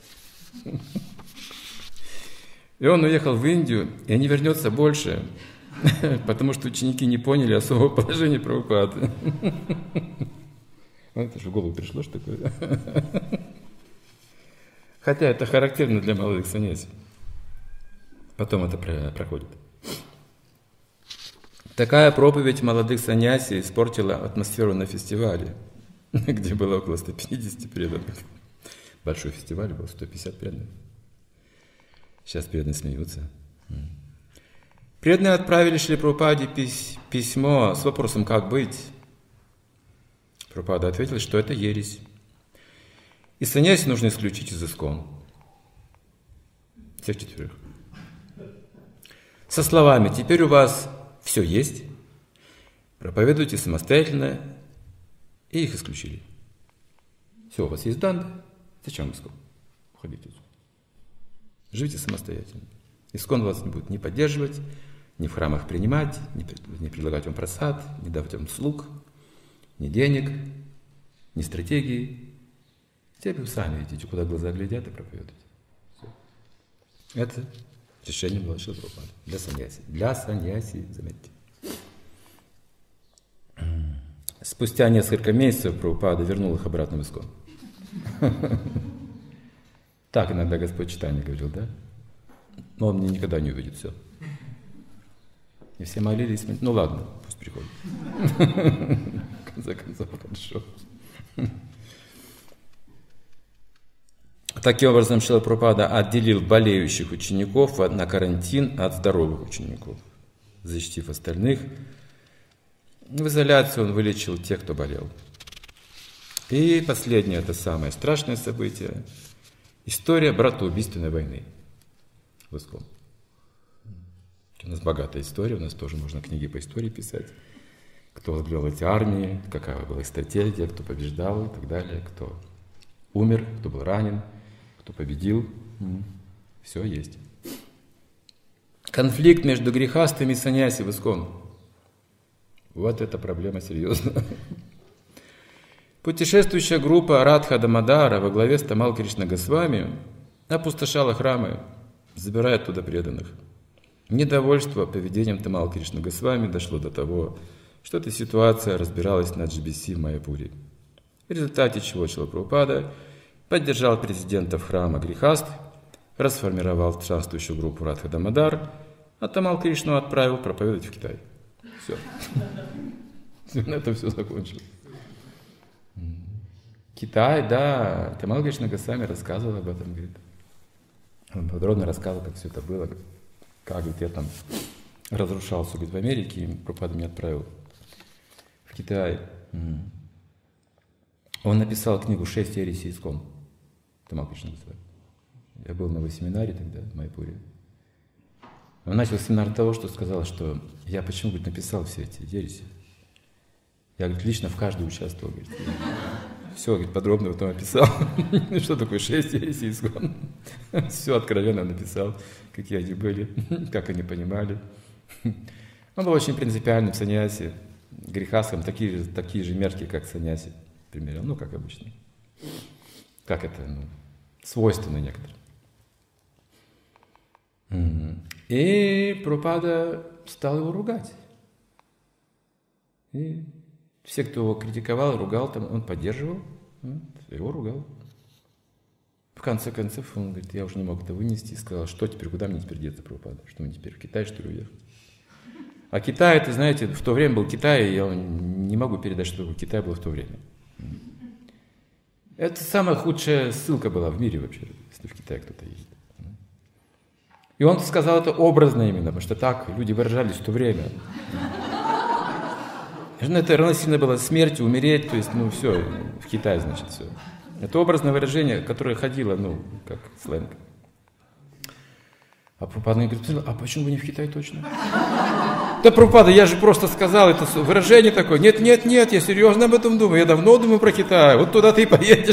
И он уехал в Индию, и не вернется больше, потому что ученики не поняли особого положения Прабхупады. Это же в голову пришло, что такое. Хотя это характерно для молодых саньяси. Потом это проходит. Такая проповедь молодых саньяси испортила атмосферу на фестивале, где было около ста пятидесяти преданных. Большой фестиваль был, сто пятьдесят преданных. Сейчас преданные смеются. Преданные отправили Шриле Прабхупаде пись- письмо с вопросом, как быть. Прабхупада ответил, что это ересь. И саньяси нужно исключить из ИСККОН. Всех четверых. Со словами: теперь у вас все есть, проповедуйте самостоятельно, и их исключили. Все, у вас есть данда, зачем ИСККОН? Уходите отсюда. Живите самостоятельно. ИСККОН вас не будет ни поддерживать, ни в храмах принимать, ни, не предлагать вам просад, не давать вам слуг, ни денег, ни стратегии. Теперь вы сами идите, куда глаза глядят, и проповедуйте. Все. Это решение было Шрилы Прабхупады для саньяси. Для саньяси, заметьте. Спустя несколько месяцев Прабхупада вернул их обратно в ИСККОН. Так иногда Господь Чайтанья говорил, да? Но он мне никогда не увидит, все. И все молились, ну ладно, пусть приходит. В конце концов, хорошо. Таким образом, Шрила Прабхупада отделил болеющих учеников на карантин от здоровых учеников, защитив остальных. В изоляции он вылечил тех, кто болел. И последнее, это самое страшное событие. История братоубийственной войны в ИСККОН. У нас богатая история, у нас тоже можно книги по истории писать. Кто возглавлял эти армии, какая была их стратегия, кто побеждал и так далее, кто умер, кто был ранен, кто победил. Все есть. Конфликт между грехастами и саньяси в Искон. Вот эта проблема серьезная. Путешествующая группа Радха Дамодара во главе с Тамал Кришна Госвами опустошала храмы, забирая оттуда преданных. Недовольство поведением Тамал Кришна Госвами дошло до того, что эта ситуация разбиралась на джи би си в Майяпуре. В результате чего Шрила Прабхупада поддержал президентов храма Грихаст, расформировал странствующую группу Радха Дамодар, а Тамал Кришну отправил проповедовать в Китай. Все. На этом все закончилось. Китай, да, Тамал Кришна Госвами рассказывал об этом, говорит. Он подробно рассказывал, как все это было, как, говорит, я там разрушался, говорит, в Америке, и Прабхупада меня отправил в Китай. Он написал книгу «Шесть ересей Искон». Тамал Кришна Госвами. Я был на его семинаре тогда, в Майяпуре. Он начал семинар с того, что сказал, что я почему, говорит, написал все эти ереси. Я, говорит, лично в каждой участвовал, говорит. Все, говорит, подробно потом описал, что такое шесть ересей Искон. Все откровенно написал, какие они были, как они понимали. Он был очень принципиальным саньяси, грехастом, такие же, такие же мерки, как саньяси, примерно, ну, как обычно. Как это, ну, свойственно некоторым. И Прабхупада стал его ругать. И все, кто его критиковал, ругал, там, он поддерживал, вот, его ругал. В конце концов, он говорит, я уже не мог это вынести, и сказал, что теперь, куда мне теперь деться, Прабхупада? Что мне теперь в Китай, что ли, уехать? А Китай, это, знаете, в то время был Китай, и я не могу передать, что такое Китай был в то время. Это самая худшая ссылка была в мире вообще, если в Китай кто-то едет. И он сказал это образно именно, потому что так люди выражались в то время. Это равносильно было смерти, умереть, то есть, ну, все, в Китае, значит, все. Это образное выражение, которое ходило, ну, как сленг. А Прабхупада говорит, а почему вы не в Китай точно? Да, Прабхупада, я же просто сказал, это выражение такое. Нет, нет, нет, я серьезно об этом думаю, я давно думаю про Китай, вот туда ты и поедешь.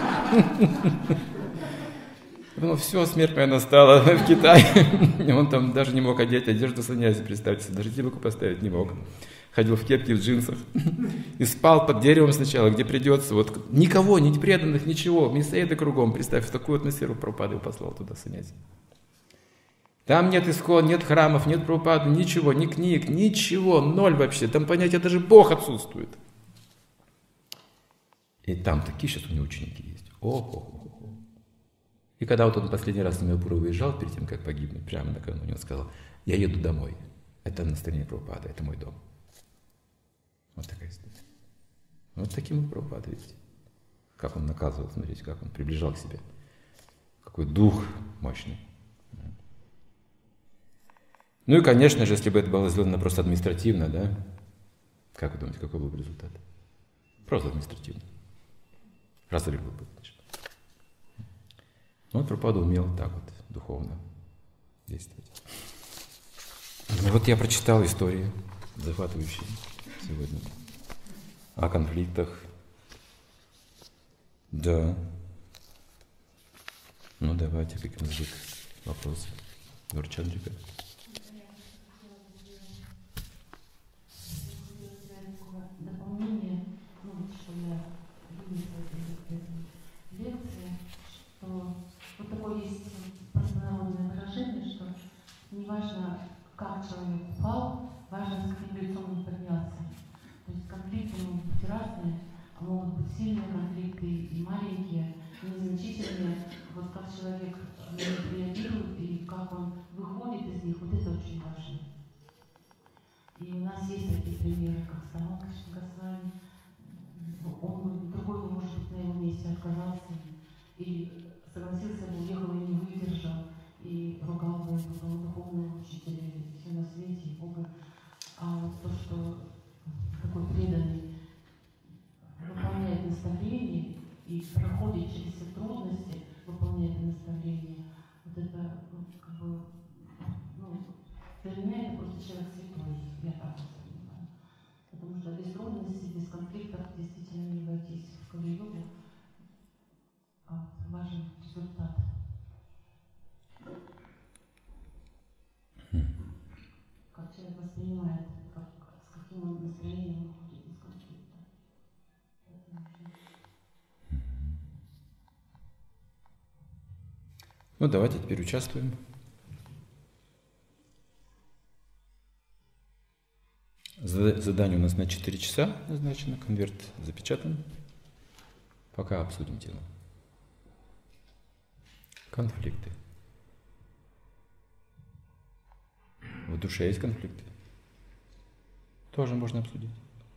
Ну, все, смерть моя настала в Китае. Он там даже не мог одеть одежду саньяси, представьте себе, даже тибуку поставить не мог. Ходил в кепке, в джинсах. И спал под деревом сначала, где придется. Вот никого, ни преданных, ничего. Мясоеды кругом. Представь, в такую атмосферу Прабхупада его послал туда саньяси. Там нет Искон, нет храмов, нет Прабхупады, ничего, ни книг, ничего, ноль вообще. Там понятие, даже Бог отсутствует. И там такие сейчас у него ученики есть. Ого-го. И когда вот он последний раз на Майяпур выезжал, перед тем, как погибнуть, прямо накануне, он сказал, я еду домой. Это настроение Прабхупады, это мой дом. Вот такая история. Вот таким вот Прабхупада, видите. Как он наказывал, смотрите, как он приближал к себе. Какой дух мощный. Ну и, конечно же, если бы это было сделано просто административно, да, как вы думаете, какой был бы результат? Просто административно. Разрыв был бы, значит. Ну, вот Прабхупада умел так вот духовно действовать. И вот я прочитал истории захватывающие сегодня о конфликтах. Да. Ну, давайте, какие-нибудь вопросы. Гурчандрика. Дополнение, ну, что я вынесла из этой лекции, что вот такое есть простонародное выражение, что не важно, как человек упал, важно, с каким лицом он поднялся. То есть конфликты могут быть разные, а могут быть сильные конфликты и маленькие, незначительные. Вот как человек реагирует и как он выходит из них, вот это очень важно. И у нас есть такие примеры, как Тамал Кришна Госвами. Он, другой, может быть, на его месте отказался и согласился бы, уехал и не выдержал, и ругал бы его духовного учителя, и все на свете, и Бога. А вот то, что такой преданный выполняет наставление и проходит через все трудности, выполняет наставление, вот это, ну, как бы, ну, для меня Ну, давайте теперь участвуем. Задание у нас на четыре часа назначено, конверт запечатан. Пока обсудим тему. Конфликты. В душе есть конфликты? Тоже можно обсудить.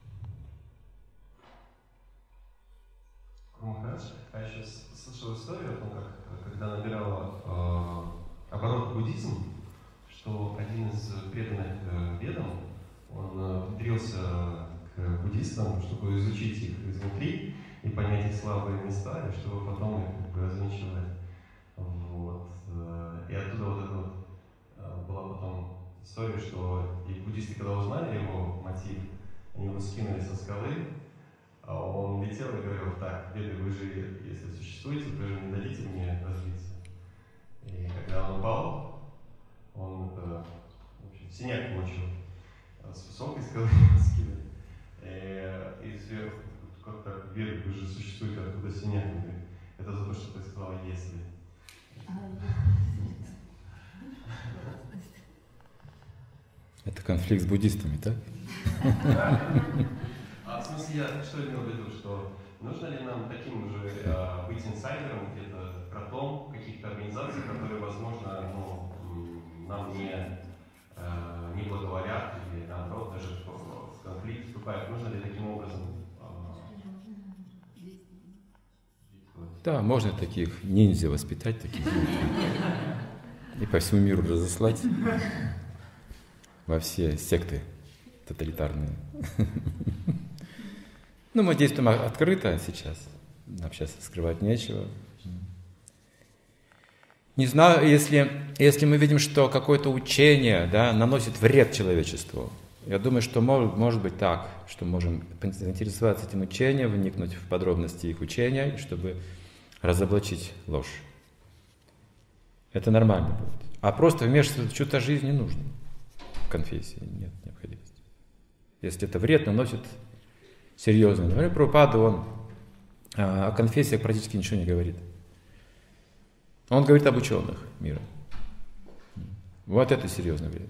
Махарадж, а я сейчас слышал историю о том, как когда набирала э, оборот буддизм, что один из преданных э, ведам, он э, внедрился к буддистам, чтобы изучить их изнутри и понять их слабые места, и чтобы потом их как бы развенчивать. Вот. И оттуда вот эта вот э, была потом история, что и буддисты, когда узнали его мотив, они его скинули со скалы, а он летел и говорил: так, веды, вы же, если существуете, вы же не дадите мне развиться. И когда он упал, он это, в общем, синяк получил. С высокой скалы скинули. И, и сверху, как так, веды, вы же существуете, откуда синяк? Он говорит: это за то, что ты сказал «если». Это конфликт с буддистами, так? А в смысле, я что имел в виду, что нужно ли нам таким же э, быть инсайдером, где-то кротом каких-то организаций, которые, возможно, ну, нам не, э, не благоволят или, наоборот, даже в, в конфликт вступают? Нужно ли таким образом? Э, да, можно таких ниндзя воспитать, таких и по всему миру разослать во все секты тоталитарные. Ну, мы действуем открыто сейчас. Нам сейчас скрывать нечего. Не знаю, если, если мы видим, что какое-то учение, да, наносит вред человечеству, я думаю, что может, может быть так, что можем заинтересоваться этим учением, вникнуть в подробности их учения, чтобы разоблачить ложь. Это нормально будет. А просто вмешиваться в чью-то жизнь не нужно. В конфессии нет необходимости. Если это вред наносит серьезно. Например, Прабхупада, он о конфессиях практически ничего не говорит. Он говорит об ученых мира. Вот это серьезный вред.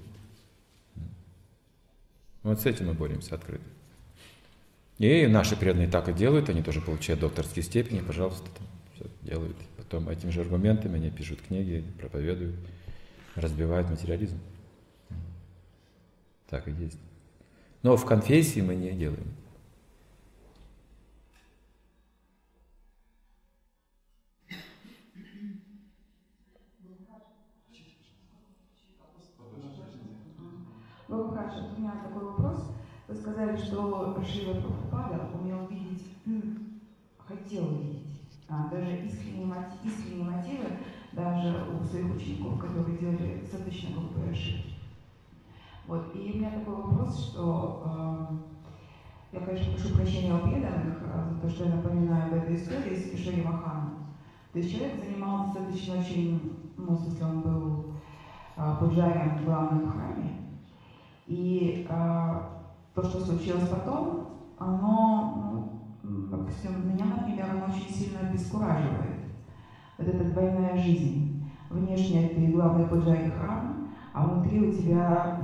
Вот с этим мы боремся открыто. И наши преданные так и делают, они тоже получают докторские степени, пожалуйста, там все делают. Потом этими же аргументами они пишут книги, проповедуют, разбивают материализм. Так и есть. Но в конфессии мы не делаем. Махарадж, у меня такой вопрос. Вы сказали, что Шрила Прабхупада умел видеть, хотел видеть, а, даже искренние, мотивы, искренние мотивы даже у своих учеников, которые делали достаточно глупые ошибки. Вот. И у меня такой вопрос, что э, я, конечно, прошу прощения у преданных за то, что я напоминаю об этой истории с Кишори Маханом. То есть человек занимал достаточно очень, ну, в смысле, он был э, пуджарием в главном храме. И э, то, что случилось потом, оно, ну, допустим, меня, например, оно очень сильно обескураживает. Вот эта двойная жизнь. Внешне ты главный пуджари храма, а внутри у тебя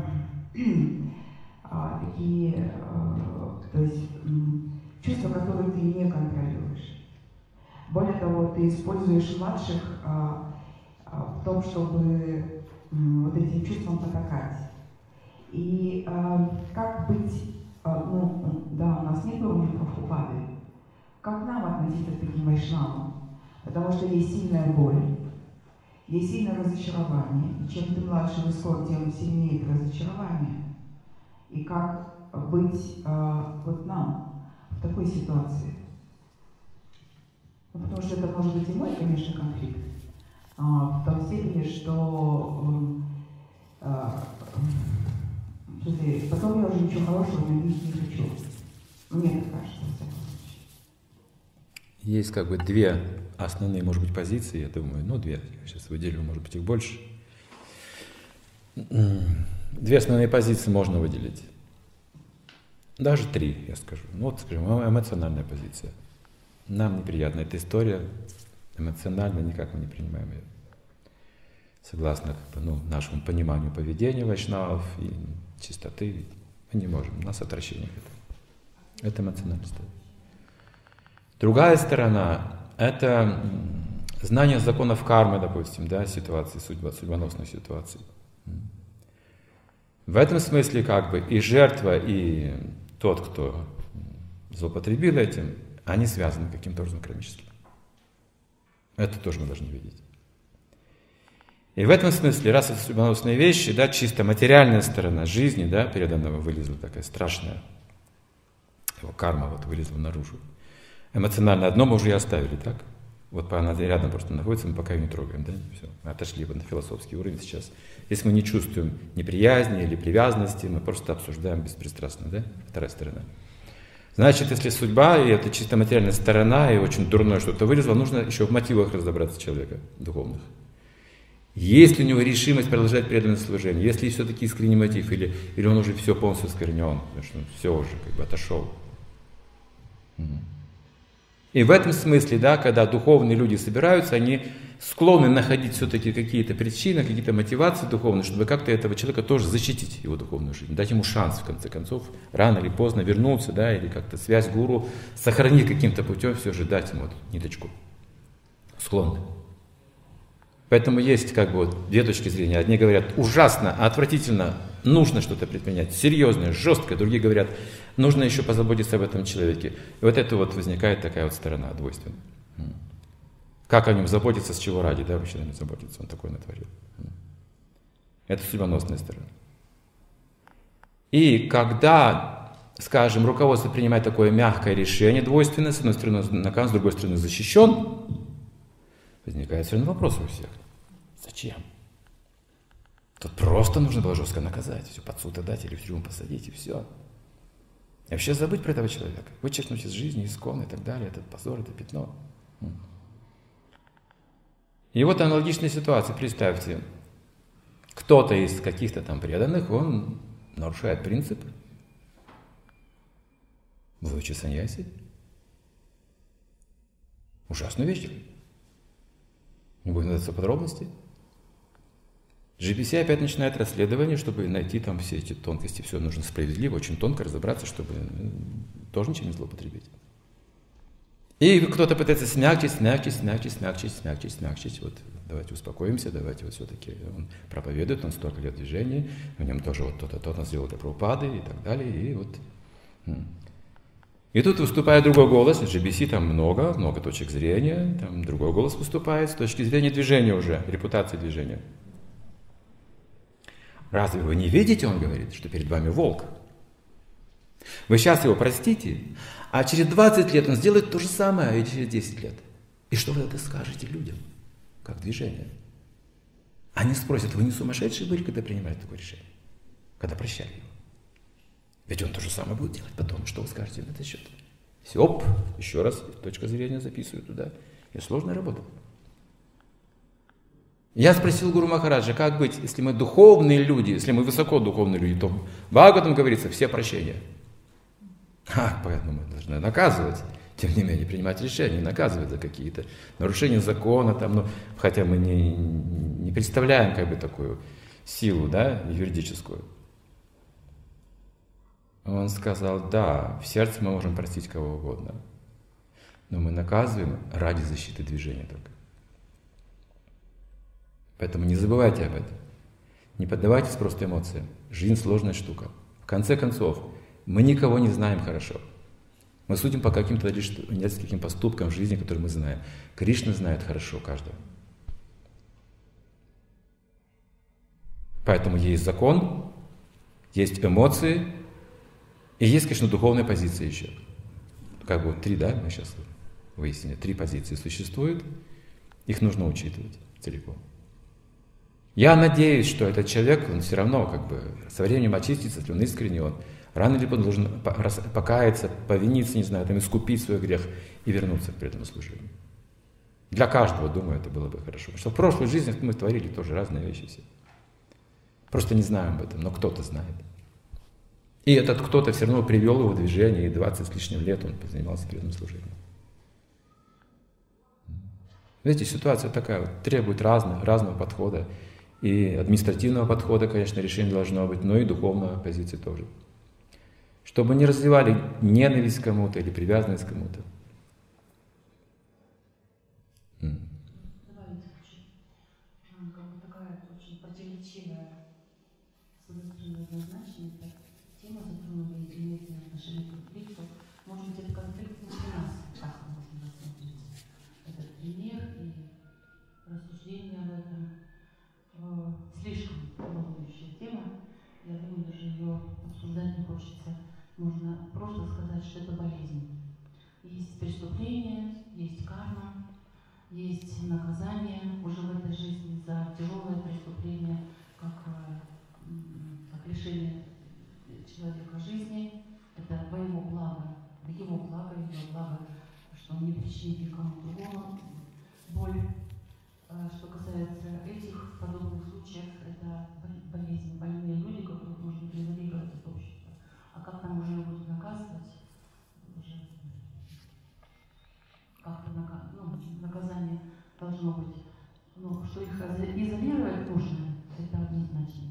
а, такие, а, то есть чувства, которые ты не контролируешь. Более того, ты используешь младших а, а, в том, чтобы м, вот этим чувствам потакать. И а, как быть, а, ну, да, у нас нет уровня Прабхупады, как нам относиться к таким вайшнавам? Потому что есть сильная боль, есть сильное разочарование. И чем ты младше в исход, тем сильнее это разочарование. И как быть а, вот нам в такой ситуации? Ну, потому что это может быть и мой, конечно, конфликт. А, в том степени, что а, потом я уже ничего хорошего не видеть не хочу. Мне так кажется, в всяком случае. Есть как бы две основные, может быть, позиции, я думаю, ну, две, я сейчас выделю, может быть, их больше. Две основные позиции можно выделить. Даже три, я скажу. Ну, вот, скажем, эмоциональная позиция. Нам неприятна эта история, эмоционально никак мы не принимаем ее. согласно как бы, ну, нашему пониманию поведения вайшнавов и чистоты. Мы не можем, у нас отвращение к этому. Это эмоциональная сторона. Другая сторона – это знание законов кармы, допустим, да, ситуации, судьба, судьбоносной ситуации. В этом смысле как бы и жертва, и тот, кто злоупотребил этим, они связаны каким-то образом кармически. Это тоже мы должны видеть. И в этом смысле, раз это судьбоносные вещи, да, чисто материальная сторона жизни, да, переданного вылезла такая страшная, его карма вот вылезла наружу. Эмоционально одно мы уже и оставили, так? Вот она рядом просто находится, мы пока ее не трогаем, да, все, мы отошли вот на философский уровень сейчас. Если мы не чувствуем неприязни или привязанности, мы просто обсуждаем беспристрастно, да, вторая сторона. Значит, если судьба, и это чисто материальная сторона, и очень дурное что-то вылезло, нужно еще в мотивах разобраться человека духовных. Есть ли у него решимость продолжать преданное служение, есть ли все-таки искренний мотив, или, или он уже все полностью сквернен, потому что он все уже как бы отошел. И в этом смысле, да, когда духовные люди собираются, они склонны находить все-таки какие-то причины, какие-то мотивации духовные, чтобы как-то этого человека тоже защитить, его духовную жизнь, дать ему шанс, в конце концов, рано или поздно вернуться, да, или как-то связь гуру сохранить каким-то путем, все же дать ему эту ниточку. Склонны. Поэтому есть как бы вот две точки зрения. Одни говорят, ужасно, отвратительно, нужно что-то предпринять, серьезное, жесткое. Другие говорят, нужно еще позаботиться об этом человеке. И вот это вот возникает такая вот сторона двойственная. Как о нем заботиться, с чего ради, да, вообще о нем заботиться, он такой натворил. Это судьбоносная сторона. И когда, скажем, руководство принимает такое мягкое решение, двойственное, с одной стороны наказ, с другой стороны защищен, возникает все равно вопрос у всех. Зачем? Тут просто нужно было жестко наказать, все под суд отдать или в тюрьму посадить, и все. И вообще забыть про этого человека, вычеркнуть из жизни, искон и так далее, этот позор, это пятно. И вот аналогичная ситуация, представьте, кто-то из каких-то там преданных, он нарушает принцип, будучи саньяси. Ужасную вещь делает. Не будем вдаваться в подробности. джи би си опять начинает расследование, чтобы найти там все эти тонкости. Все нужно справедливо, очень тонко разобраться, чтобы тоже ничем не злоупотребить. И кто-то пытается смягчить, смягчить, смягчить, смягчить, смягчить, смягчить. Вот давайте успокоимся, давайте вот все-таки он проповедует, он столько лет в движении, в нем тоже вот то-то, то-то, он сделал для Прабхупады и так далее. И вот. И тут выступает другой голос, в джи би си там много, много точек зрения, там другой голос выступает с точки зрения движения уже, репутации движения. Разве вы не видите, он говорит, что перед вами волк? Вы сейчас его простите, а через двадцать лет он сделает то же самое, и через десять лет. И что вы это скажете людям, как движение? Они спросят, вы не сумасшедшие были, когда принимали такое решение? Когда прощали его? Ведь он то же самое будет делать потом. Что вы скажете на этот счет? Все, оп, еще раз, точка зрения записываю туда. И сложная работа. Я спросил Гуру Махараджа, как быть, если мы духовные люди, если мы высоко духовные люди, то в Бхагаватам говорится, все прощения. А, поэтому мы должны наказывать, тем не менее, принимать решения, наказывать за какие-то нарушения закона, там, ну, хотя мы не, не представляем как бы такую силу, да, юридическую. Он сказал, да, в сердце мы можем простить кого угодно, но мы наказываем ради защиты движения только. Поэтому не забывайте об этом. Не поддавайтесь просто эмоциям. Жизнь сложная штука. В конце концов, мы никого не знаем хорошо. Мы судим по каким-то лишь нескольким поступкам в жизни, которые мы знаем. Кришна знает хорошо каждого. Поэтому есть закон, есть эмоции, и есть, конечно, духовная позиция еще. Как бы три, да, мы сейчас выяснили, три позиции существуют, их нужно учитывать целиком. Я надеюсь, что этот человек, он все равно как бы со временем очистится, если он искренне, он рано или поздно должен покаяться, повиниться, не знаю, там, искупить свой грех и вернуться к преданному служению. Для каждого, думаю, это было бы хорошо. Потому что в прошлой жизни мы творили тоже разные вещи все. Просто не знаем об этом, но кто-то знает. И этот кто-то все равно привел его в движение, и двадцать с лишним лет он занимался преданным служением. Видите, ситуация такая, вот, требует разного, разного подхода. И административного подхода, конечно, решение должно быть, но и духовной позиции тоже. Чтобы не развивали ненависть к кому-то или привязанность к кому-то. Тема затронули имеет отношение к конфликту. Может быть, это конфликт внутри нас, как мы можем рассмотреть этот пример и рассуждение об этом. Э, слишком волнующая тема. Я думаю, даже ее обсуждать не хочется. Нужно просто сказать, что это болезнь. Есть преступление, есть карма, есть наказание уже в этой жизни за тяжелое преступление, как, как лишение человека жизни. Это во его благо, во его благо, его благо, что он не причинит никому другому боль. Что касается этих подобных случаев, это болезнь, больные люди, которых нужно изолировать от общества. А как там уже будут наказывать, уже как-то нaka- ну, наказание должно быть. Но что их изолировать нужно, это однозначно.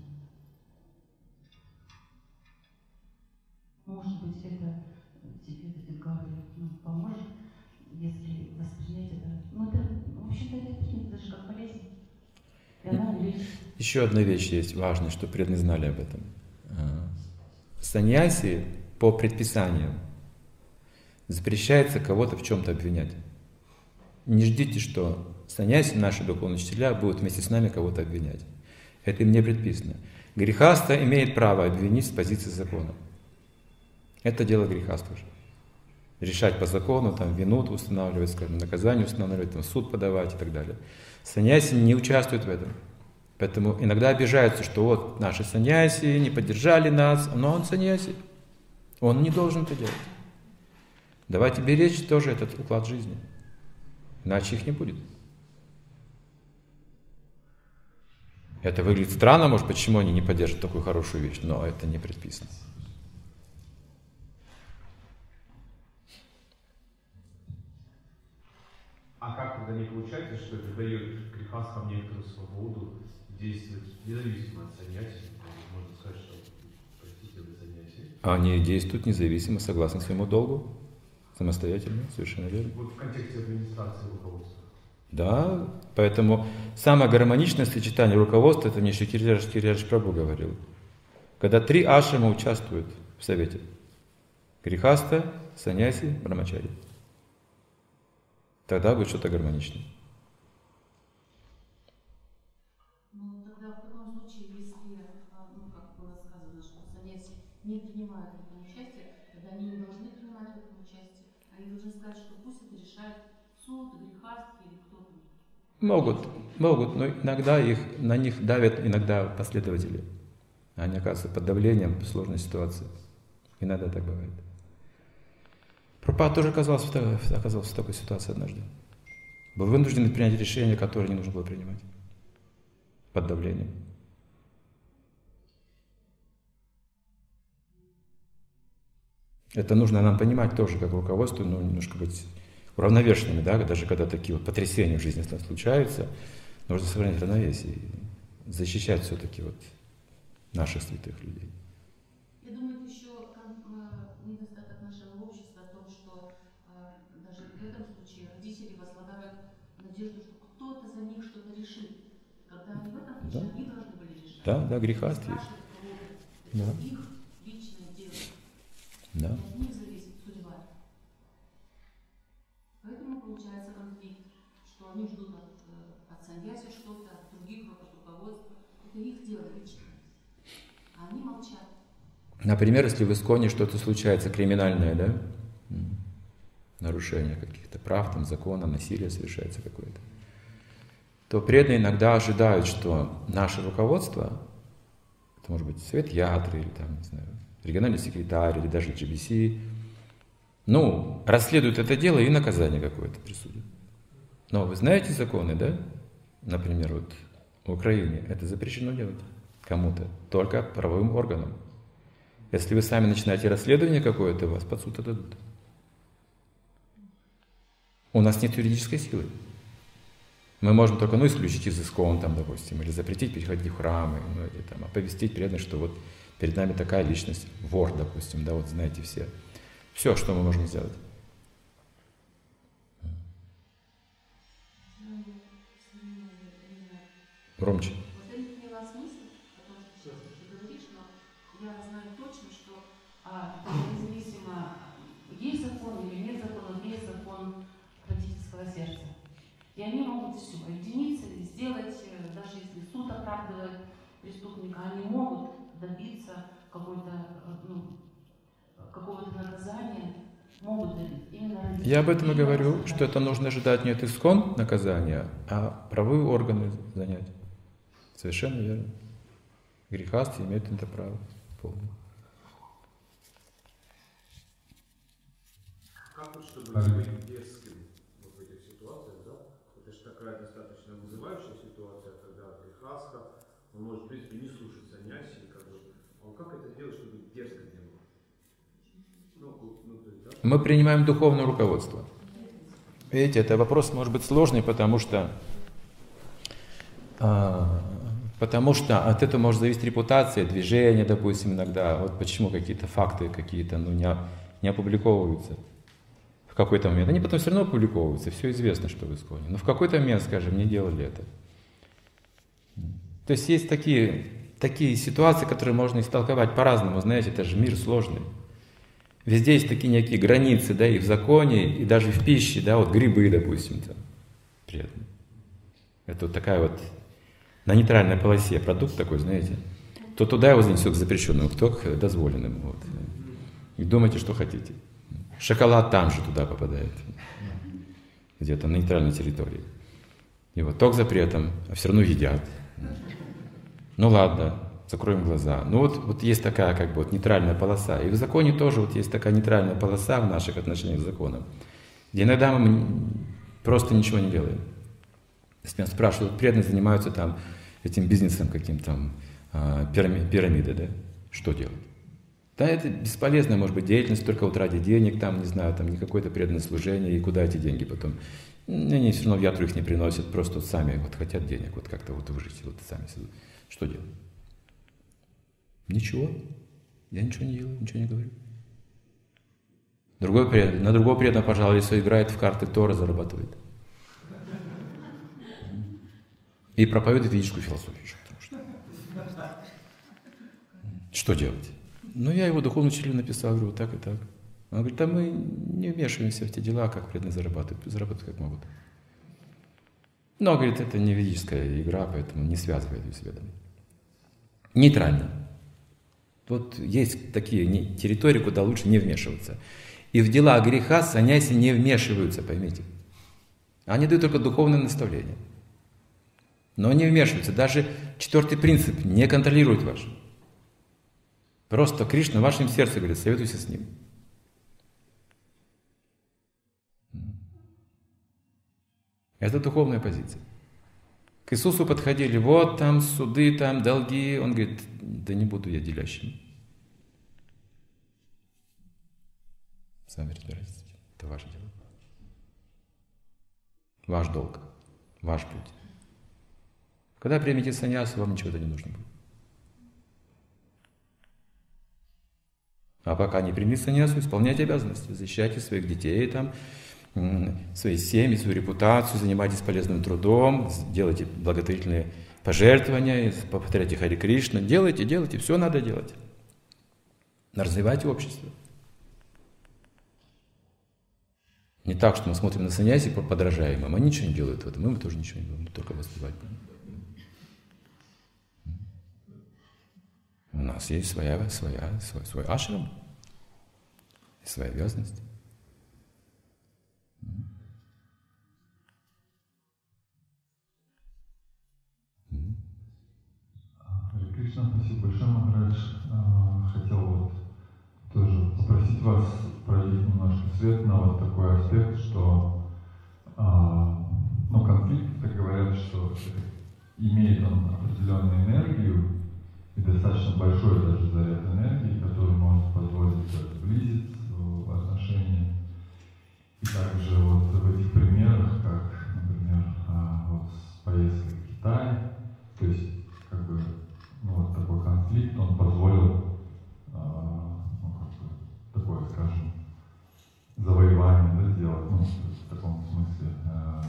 Может быть, это тебе, Гаври, ну, поможет, если воспринять это. Ну, это, в общем-то, это принято даже как болезнь. И она лечит. Еще одна вещь есть важная, что преданные знали об этом. Саньяси по предписанию запрещается кого-то в чем-то обвинять. Не ждите, что саньяси, наши духовные учителя, будут вместе с нами кого-то обвинять. Это им не предписано. Грехаста имеет право обвинить с позиции закона. Это дело грехаста уже. Решать по закону, там, вину устанавливать, скажем, наказание устанавливать, там, суд подавать и так далее. Саньяси не участвуют в этом. Поэтому иногда обижаются, что вот наши саньяси не поддержали нас, но он саньяси. Он не должен это делать. Давайте беречь тоже этот уклад жизни. Иначе их не будет. Это выглядит странно, может, почему они не поддержат такую хорошую вещь, но это не предписано. А как тогда не получается, что это дает грехастам некоторую свободу действовать независимо от саньяси? Можно сказать, что, простите, вы саньяси. Они действуют независимо, согласно своему долгу, самостоятельно, совершенно верно. Вот в контексте администрации руководства. Да, поэтому самое гармоничное сочетание руководства, это мне еще Кирияш Кирияш Прабху говорил, когда три ашрама участвуют в совете. Грехаста, саньяси, брамачари. Тогда будет что-то гармоничное. Ну, тогда в таком случае, если, ну, как было сказано, что саньяси не принимают в этом участие, тогда они не должны принимать в этом участие. Они должны сказать, что пусть это решает суд, грехастки или кто-то. Могут, могут, но иногда их, на них давят иногда последователи. Они оказываются под давлением в сложной ситуации. Иногда так бывает. Прабхупада тоже оказался в, оказался в такой ситуации однажды. Был вынужден принять решение, которое не нужно было принимать. Под давлением. Это нужно нам понимать тоже, как руководству, ну, немножко быть уравновешенными, да, даже когда такие вот потрясения в жизни случаются, нужно сохранять равновесие и защищать все-таки вот наших святых людей. Я думаю, это еще недостаток нашего общества в том, что даже в этом случае родители возлагают надежду, что кто-то за них что-то решит. Когда они в этом случае, да. Они должны были решать. Да, да, грехаст есть. Да. Их личное дело. Да. От них зависит судьба. Поэтому получается конфликт, что они ждут от, от саньяси что-то, от других, от руководства. Это их дело личное. А они молчат. Например, если в Исконе что-то случается криминальное, да, нарушение каких-то прав, там, закона, насилие совершается какое-то, то преданные иногда ожидают, что наше руководство, это может быть совет ятры, или там, не знаю, региональный секретарь, или даже джи би си, ну, расследуют это дело и наказание какое-то присудят. Но вы знаете законы, да? Например, вот в Украине это запрещено делать кому-то, только правовым органам. Если вы сами начинаете расследование какое-то, вас под суд отдадут. У нас нет юридической силы. Мы можем только, ну, исключить из искон, там, допустим, или запретить переходить в храмы, ну, или там, оповестить преданных, что вот перед нами такая личность, вор, допустим, да, вот знаете все. Все, что мы можем сделать. Громче. Вот это не вас мысль, потому что сейчас ты говоришь, но я знаю точно, что а, независимо, есть закон или нет закона, есть закон родительского сердца. И они могут все объединиться и сделать, даже если суд оправдывает преступника, они могут добиться какой-то, ну, какого-то наказания, могут добиться. Именно родители. Я об этом и говорю, что это нужно ожидать не от искон наказания, а правовые органы занять. Совершенно верно. Грехасты имеют это право полное. Как вот, чтобы не быть дерзким вот в этих ситуациях, да? Это же такая достаточно вызывающая ситуация, когда грехаска, он может, в принципе, не слушать саньяси, как бы. А как это делать, чтобы дерзко не было? Ну, ну, то есть, да? Мы принимаем духовное руководство. Видите, это вопрос может быть сложный, потому что а, потому что от этого может зависеть репутация, движение, допустим, иногда. Вот почему какие-то факты какие-то, ну, не, не опубликовываются в какой-то момент. Они потом все равно опубликовываются, все известно, что в исконе. Но в какой-то момент, скажем, не делали это. То есть есть такие, такие ситуации, которые можно истолковать по-разному. Знаете, это же мир сложный. Везде есть такие некие границы, да, и в законе, и даже в пище, да, вот грибы, допустим, там, приятно. Это вот такая вот на нейтральной полосе продукт такой, знаете, то туда его занесет к запрещенному, кто к дозволенному. Вот. И думайте, что хотите. Шоколад там же туда попадает, где-то на нейтральной территории. И вот то к запретам, а все равно едят. Ну ладно, закроем глаза. Ну вот, вот есть такая как бы вот нейтральная полоса. И в законе тоже вот есть такая нейтральная полоса в наших отношениях с законом, где иногда мы просто ничего не делаем. Если меня спрашивают, преданные занимаются там этим бизнесом каким-то там, пирамидой, да? Что делать? Да, это бесполезная, может быть, деятельность, только вот ради денег, там, не знаю, там, не какое-то преданное служение, и куда эти деньги потом? Они все равно в ятру их не приносят, просто вот сами вот хотят денег, вот как-то вот выжить, вот сами. Что делать? Ничего. Я ничего не делаю, ничего не говорю. Другой преданный, на другого преданного пожаловались, что играет в карты Тора, зарабатывает. И проповедует ведическую философию. Что делать? Ну, я его духовный учитель написал, говорю, вот так и так. Он говорит, да мы не вмешиваемся в те дела, как преданные зарабатывают, зарабатывают как могут. Но, говорит, это не ведическая игра, поэтому не связывает ее себя. Нейтрально. Вот есть такие территории, куда лучше не вмешиваться. И в дела греха саньяси не вмешиваются, поймите. Они дают только духовное наставление. Но не вмешиваются. Даже четвертый принцип не контролирует ваш. Просто Кришна в вашем сердце говорит, советуйся с ним. Это духовная позиция. К Иисусу подходили, вот там суды, там долги. Он говорит, да не буду я делящим. Сами разбирайтесь. Это ваше дело. Ваш долг. Ваш путь. Когда примете саньясу, вам ничего-то не нужно будет. А пока не примите саньясу, исполняйте обязанности, защищайте своих детей, там, свои семьи, свою репутацию, занимайтесь полезным трудом, делайте благотворительные пожертвования, повторяйте Хари Кришна, делайте, делайте, все надо делать. Развивайте общество. Не так, что мы смотрим на саньяси, подражаем им, они ничего не делают в этом, мы тоже ничего не делаем, мы только воспевать будем. У нас есть своя, своя, свой, свой ашрам, свои обязанности. Харе Кришна, спасибо большое, Махарадж. Хотел вот тоже спросить вас, пролить немножко свет на вот такой аспект, что ну, конфликт, так говорят, что имеет он определенную энергию, и достаточно большой даже заряд энергии, который может позволить сблизиться в отношениях. И также вот в этих примерах, как, например, вот ну, в таком смысле, э,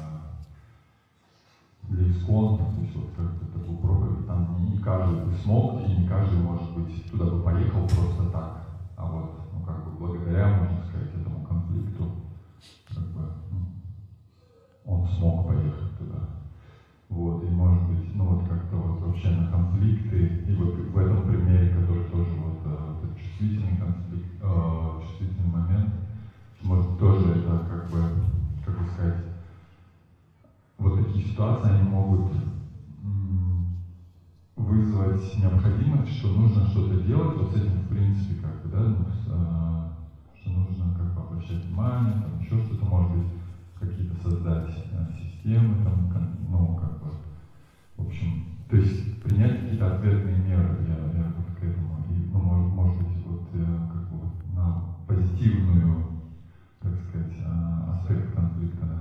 для искон, то есть вот как-то такую проповедь, там не, не каждый бы смог, и не каждый, может быть, туда бы поехал просто так, а вот, ну, как бы благодаря, можно сказать, этому конфликту, как бы, ну, он смог поехать туда. Вот, и может быть, ну вот как-то вот вообще на конфликты, и вот в этом примере, который тоже вот, вот этот чувствительный конфликт, э, чувствительный момент, может тоже это как бы, как бы сказать, вот такие ситуации, они могут м, вызвать необходимость, что нужно что-то делать, вот с этим в принципе как бы, да, ну, с, э, что нужно как бы обращать внимание, там еще что-то, может быть, какие-то создать э, системы, там, ну, как бы, в общем, то есть принять какие-то ответные меры, я, я вот к этому, и, ну, может, может быть, вот, э, как бы, вот, на позитивную, так сказать, э, аспект конфликта, да.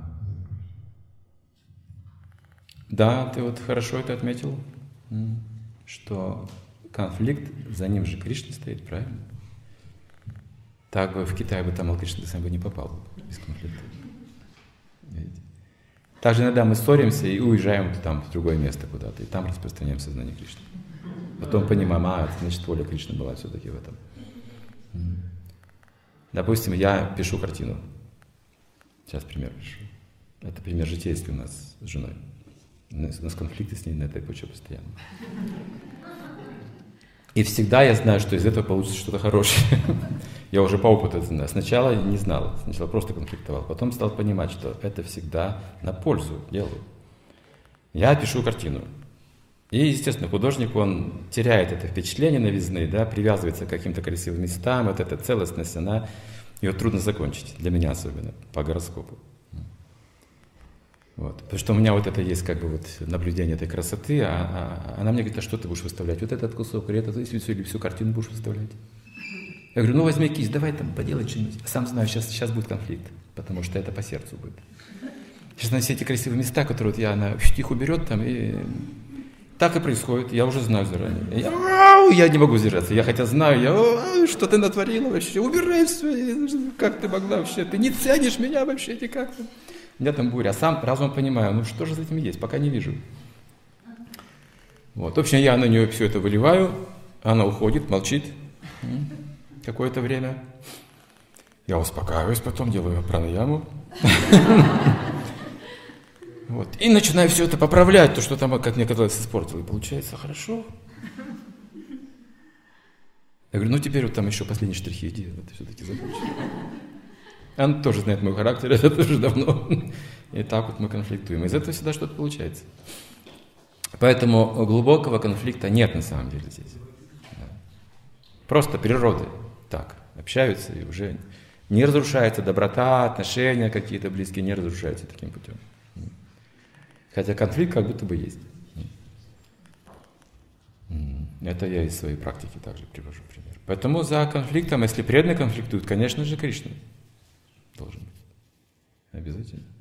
Да, ты вот хорошо это отметил, что конфликт, за ним же Кришна стоит, правильно? Так бы в Китае бы там Кришна, ты сам бы не попал без конфликта. Видите? Также иногда мы ссоримся и уезжаем там в другое место куда-то, и там распространяем сознание Кришны. Потом понимаем, а, это значит воля Кришны была все-таки в этом. Допустим, я пишу картину. Сейчас пример пишу. Это пример житейский у нас с женой. У нас конфликты с ней на этой почве постоянно. И всегда я знаю, что из этого получится что-то хорошее. Я уже по опыту это знаю. Сначала не знал, сначала просто конфликтовал. Потом стал понимать, что это всегда на пользу делаю. Я пишу картину. И, естественно, художник, он теряет это впечатление новизны, да, привязывается к каким-то красивым местам, вот эта целостность, она, ее трудно закончить, для меня особенно, по гороскопу. Вот. Потому что у меня вот это есть как бы вот наблюдение этой красоты, а, а она мне говорит, а что ты будешь выставлять? Вот этот кусок, или это, или всю, или всю картину будешь выставлять? Я говорю, ну возьми кисть, давай там поделай что-нибудь. Сам знаю, сейчас, сейчас будет конфликт, потому что это по сердцу будет. Сейчас на все эти красивые места, которые вот я, она их уберет там, и так и происходит, я уже знаю заранее. Я, я не могу сдержаться, я хотя знаю, я, что ты натворила вообще, убирай все, как ты могла вообще, ты не ценишь меня вообще никак. У меня там буря, а сам разум понимаю, ну что же за этим есть, пока не вижу. Вот. В общем, я на нее все это выливаю, она уходит, молчит какое-то время. Я успокаиваюсь, потом делаю пранаяму. Вот. И начинаю все это поправлять, то, что там, как мне казалось, испортил. И получается хорошо. Я говорю, ну теперь вот там еще последние штрихи, иди, вот все-таки закончи. Она тоже знает мой характер, это тоже давно. И так вот мы конфликтуем. Из этого всегда что-то получается. Поэтому глубокого конфликта нет на самом деле здесь. Просто природы так общаются, и уже не разрушается доброта, отношения какие-то близкие, не разрушаются таким путем. Хотя конфликт как будто бы есть. Это я из своей практики также привожу пример. Поэтому за конфликтом, если преданные конфликтуют, конечно же, Кришна должен быть. Обязательно.